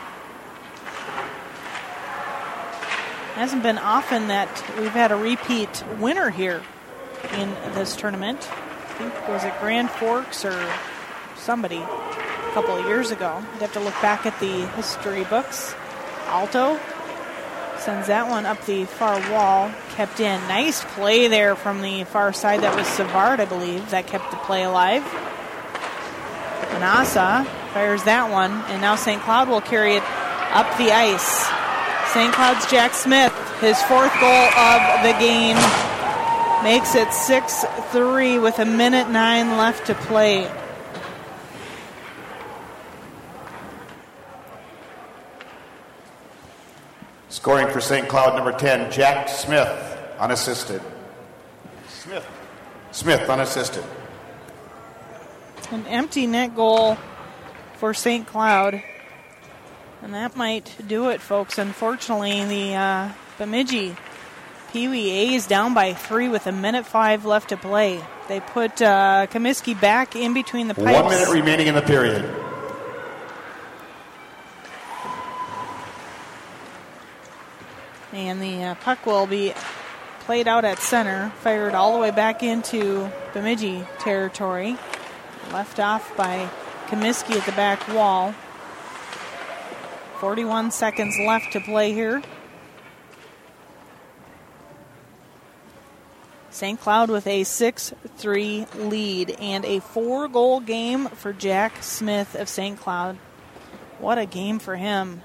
It hasn't been often that we've had a repeat winner here in this tournament. I think, was it Grand Forks or somebody a couple of years ago? You'd have to look back at the history books. Alto sends that one up the far wall, kept in. Nice play there from the far side. That was Savard, I believe, that kept the play alive. Manassa fires that one, and now St. Cloud will carry it up the ice. St. Cloud's Jack Smith, his 4th goal of the game, makes it 6-3 with 1:09 left to play. Scoring for St. Cloud, number 10, Jack Smith, unassisted. Smith, unassisted. An empty net goal for St. Cloud. And that might do it, folks. Unfortunately, the Bemidji Pee Wee A's down by 3 with 1:05 left to play. They put Comiskey back in between the pipes. 1 minute remaining in the period. And the puck will be played out at center, fired all the way back into Bemidji territory. Left off by Comiskey at the back wall. 41 seconds left to play here. St. Cloud with a 6-3 lead and a 4-goal game for Jack Smith of St. Cloud. What a game for him.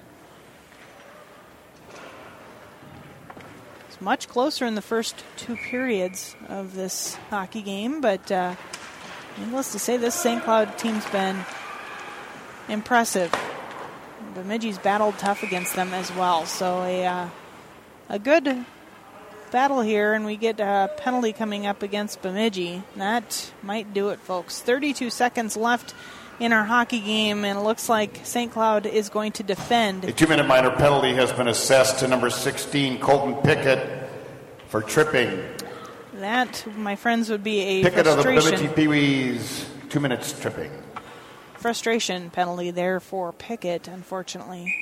It's much closer in the first 2 periods of this hockey game, but needless to say, this St. Cloud team's been impressive. Bemidji's battled tough against them as well. So a good battle here, and we get a penalty coming up against Bemidji. That might do it, folks. 32 seconds left in our hockey game, and it looks like St. Cloud is going to defend. A 2-minute minor penalty has been assessed to number 16, Colton Pickett, for tripping. That, my friends, would be a Pickett frustration. of the Bemidji Pee-wees, 2 minutes tripping. Frustration penalty there for Pickett, unfortunately.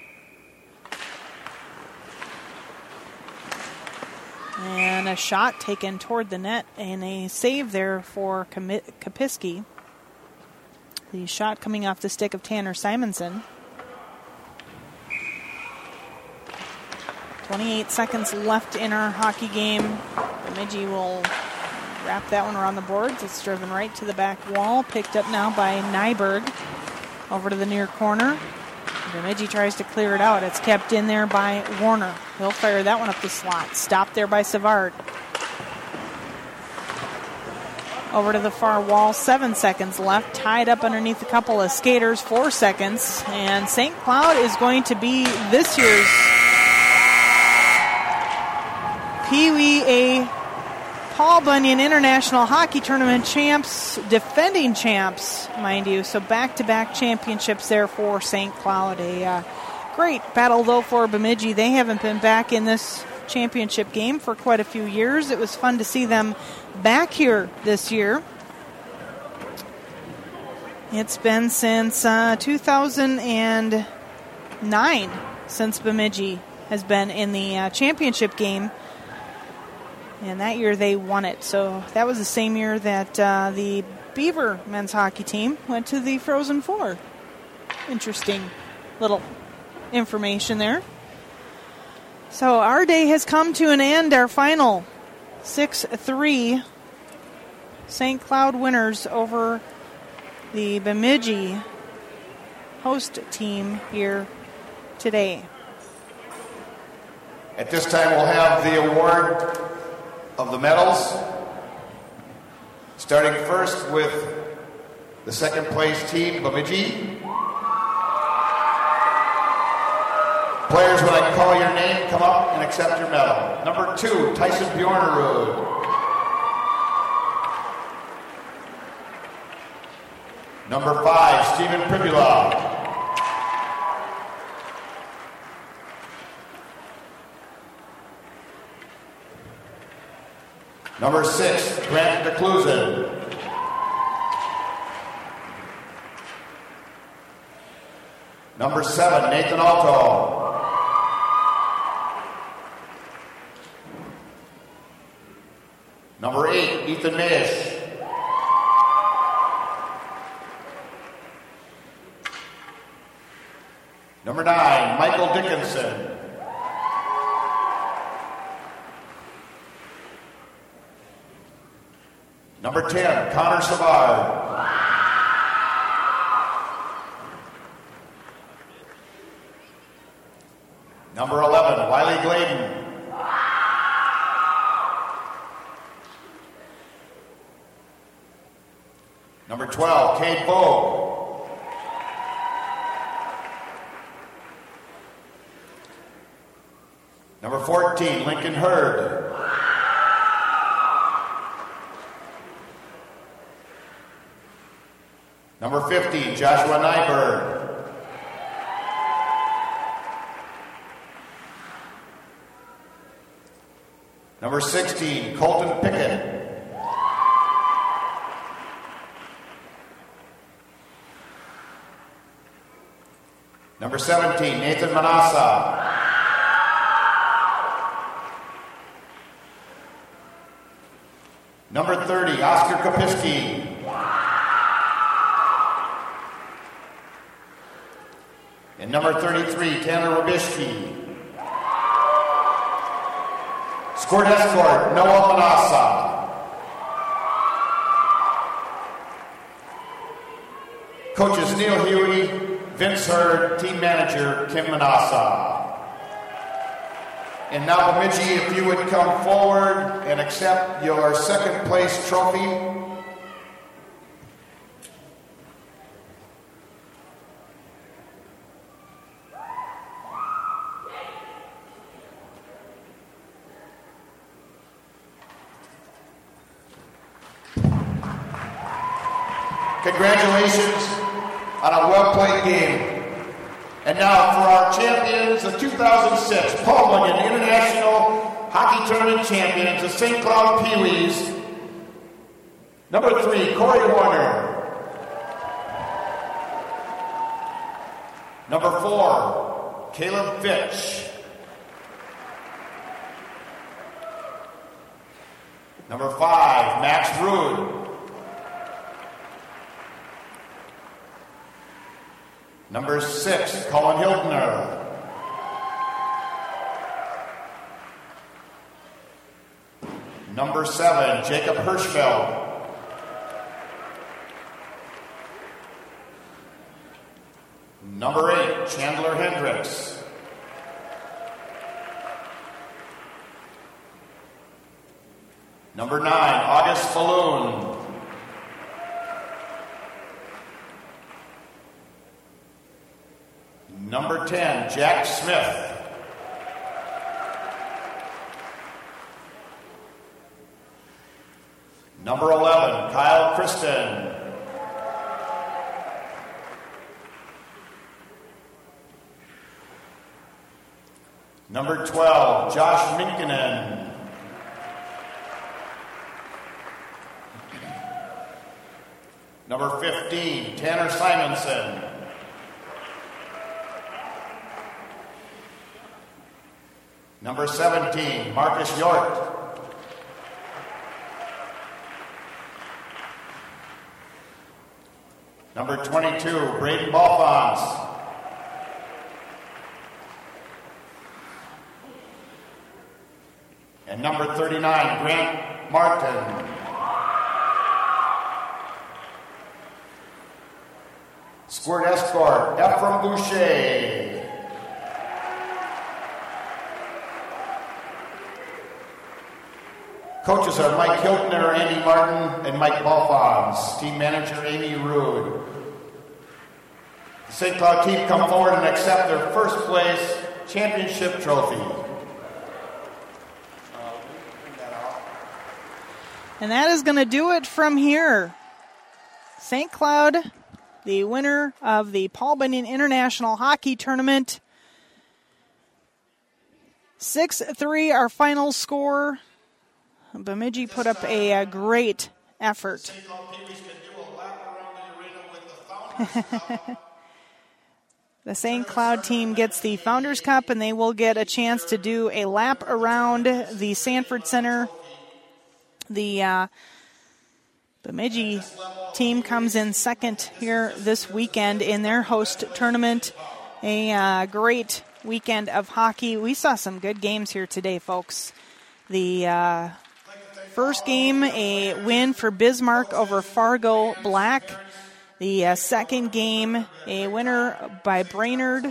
And a shot taken toward the net, and a save there for Kopiski. The shot coming off the stick of Tanner Simonson. 28 seconds left in our hockey game. Bemidji will wrap that one around the boards. It's driven right to the back wall. Picked up now by Nyberg. Over to the near corner. Bemidji tries to clear it out. It's kept in there by Warner. He'll fire that one up the slot. Stopped there by Savard. Over to the far wall, 7 seconds left. Tied up underneath a couple of skaters, 4 seconds. And St. Cloud is going to be this year's Pee Wee A Paul Bunyan International Hockey Tournament champs, defending champs, mind you. So back-to-back championships there for St. Cloud. A great battle, though, for Bemidji. They haven't been back in this championship game for quite a few years. It was fun to see them back here this year. It's been since 2009 since Bemidji has been in the championship game. And that year they won it. So that was the same year that the Beaver men's hockey team went to the Frozen Four. Interesting little information there. So our day has come to an end. Our final 6-3 St. Cloud winners over the Bemidji host team here today. At this time, we'll have the award of the medals. Starting first with the second place team, Bemidji. Players, when I call your name, come up and accept your medal. Number 2, Tyson Bjornerud. Number 5, Stephen Pribula. Number 6, Grant DeClusen. Number 7, Nathan Alto. Number 8, Ethan Mish. Number 9, Michael Dickinson. Number 10, Connor Savard. Number 11, Wiley Gladen. Number 12, Cade Bogue. Number 14, Lincoln Hurd. Number 15, Joshua Nyberg. Number 16, Colton Pickett. Number 17, Nathan Manassa. Number 30, Oscar Kopiski. And number 33, Tanner Rabishki. Scored escort, Noah Manassa. Coaches Neil Huey, Vince Hurd, team manager Kim Manassa. And now Bemidji, if you would come forward and accept your second place trophy. Congratulations on a well-played game. And now for our champions, the 2006 Paul Bunyan International Hockey Tournament champions, the St. Cloud Pee-wees. Number 3, Corey Warner. Number 4, Caleb Fitch. Number 5, Max Rude. Number 6, Colin Hildner. Number 7, Jacob Hirschfeld. Number 8, Chandler Hendricks. Number 9, August Falloon. Number 10, Jack Smith. Number 11, Kyle Kristen. Number 12, Josh Minkinen. Number 15, Tanner Simonson. Number 17, Marcus York. Number 22, Braden Balfons. And number 39, Grant Martin. Squirt escort, Ephraim Boucher. Coaches are Mike Hiltner, Andy Martin, and Mike Balfons. Team manager, Amy Rude. The St. Cloud team come forward and accept their first place championship trophy. And that is going to do it from here. St. Cloud, the winner of the Paul Bunyan International Hockey Tournament. 6-3, our final score. Bemidji put up a great effort. The St. Cloud team gets the Founders Cup, and they will get a chance to do a lap around the Sanford Center. The Bemidji team comes in second here this weekend in their host tournament. A great weekend of hockey. We saw some good games here today, folks. The first game, a win for Bismarck over Fargo Black. The second game, a winner by Brainerd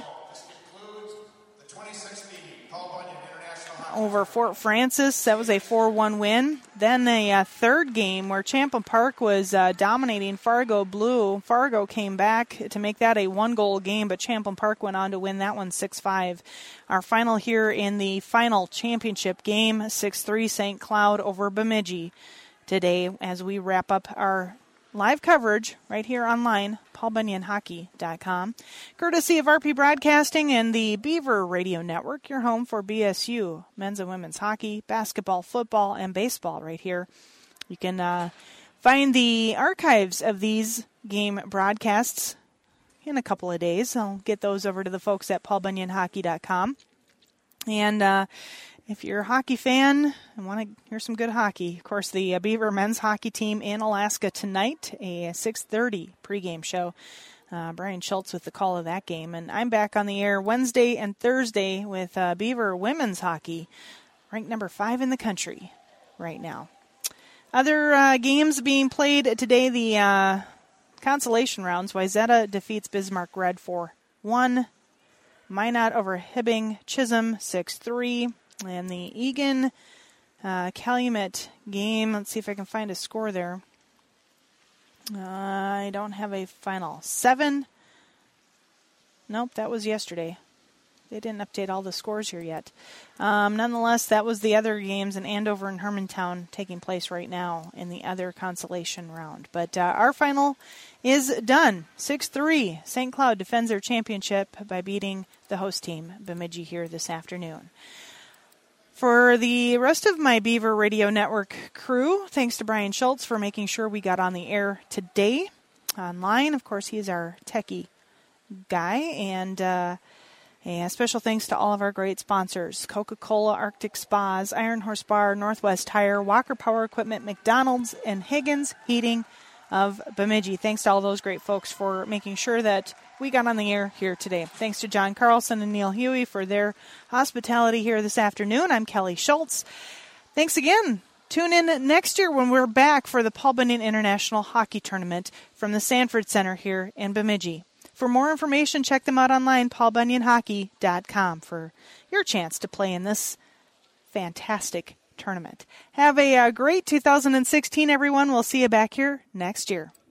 over Fort Francis. That was a 4-1 win. Then a third game where Champlain Park was dominating Fargo Blue. Fargo came back to make that a 1-goal game, but Champlain Park went on to win that one 6-5. Our final here in the final championship game, 6-3 St. Cloud over Bemidji today as we wrap up our live coverage right here online, paulbunyanhockey.com. Courtesy of RP Broadcasting and the Beaver Radio Network, your home for BSU, men's and women's hockey, basketball, football, and baseball right here. You can find the archives of these game broadcasts in a couple of days. I'll get those over to the folks at paulbunyanhockey.com. And if you're a hockey fan and want to hear some good hockey, of course, the Beaver men's hockey team in Alaska tonight, a 6:30 pregame show. Brian Schultz with the call of that game. And I'm back on the air Wednesday and Thursday with Beaver women's hockey, ranked number 5 in the country right now. Other games being played today, the consolation rounds. Wayzata defeats Bismarck Red 4-1. Minot over Hibbing Chisholm 6-3. And the Egan Calumet game, let's see if I can find a score there. I don't have a final. 7. Nope, that was yesterday. They didn't update all the scores here yet. Nonetheless, that was the other games in Andover and Hermantown taking place right now in the other consolation round. But our final is done. 6-3. St. Cloud defends their championship by beating the host team, Bemidji, here this afternoon. For the rest of my Beaver Radio Network crew, thanks to Brian Schultz for making sure we got on the air today online. Of course, he's our techie guy. And a special thanks to all of our great sponsors: Coca-Cola, Arctic Spas, Iron Horse Bar, Northwest Tire, Walker Power Equipment, McDonald's, and Higgins Heating of Bemidji. Thanks to all those great folks for making sure that we got on the air here today. Thanks to John Carlson and Neil Huey for their hospitality here this afternoon. I'm Kelly Schultz. Thanks again. Tune in next year when we're back for the Paul Bunyan International Hockey Tournament from the Sanford Center here in Bemidji. For more information, check them out online, paulbunyanhockey.com, for your chance to play in this fantastic tournament. Have a great 2016, everyone. We'll see you back here next year.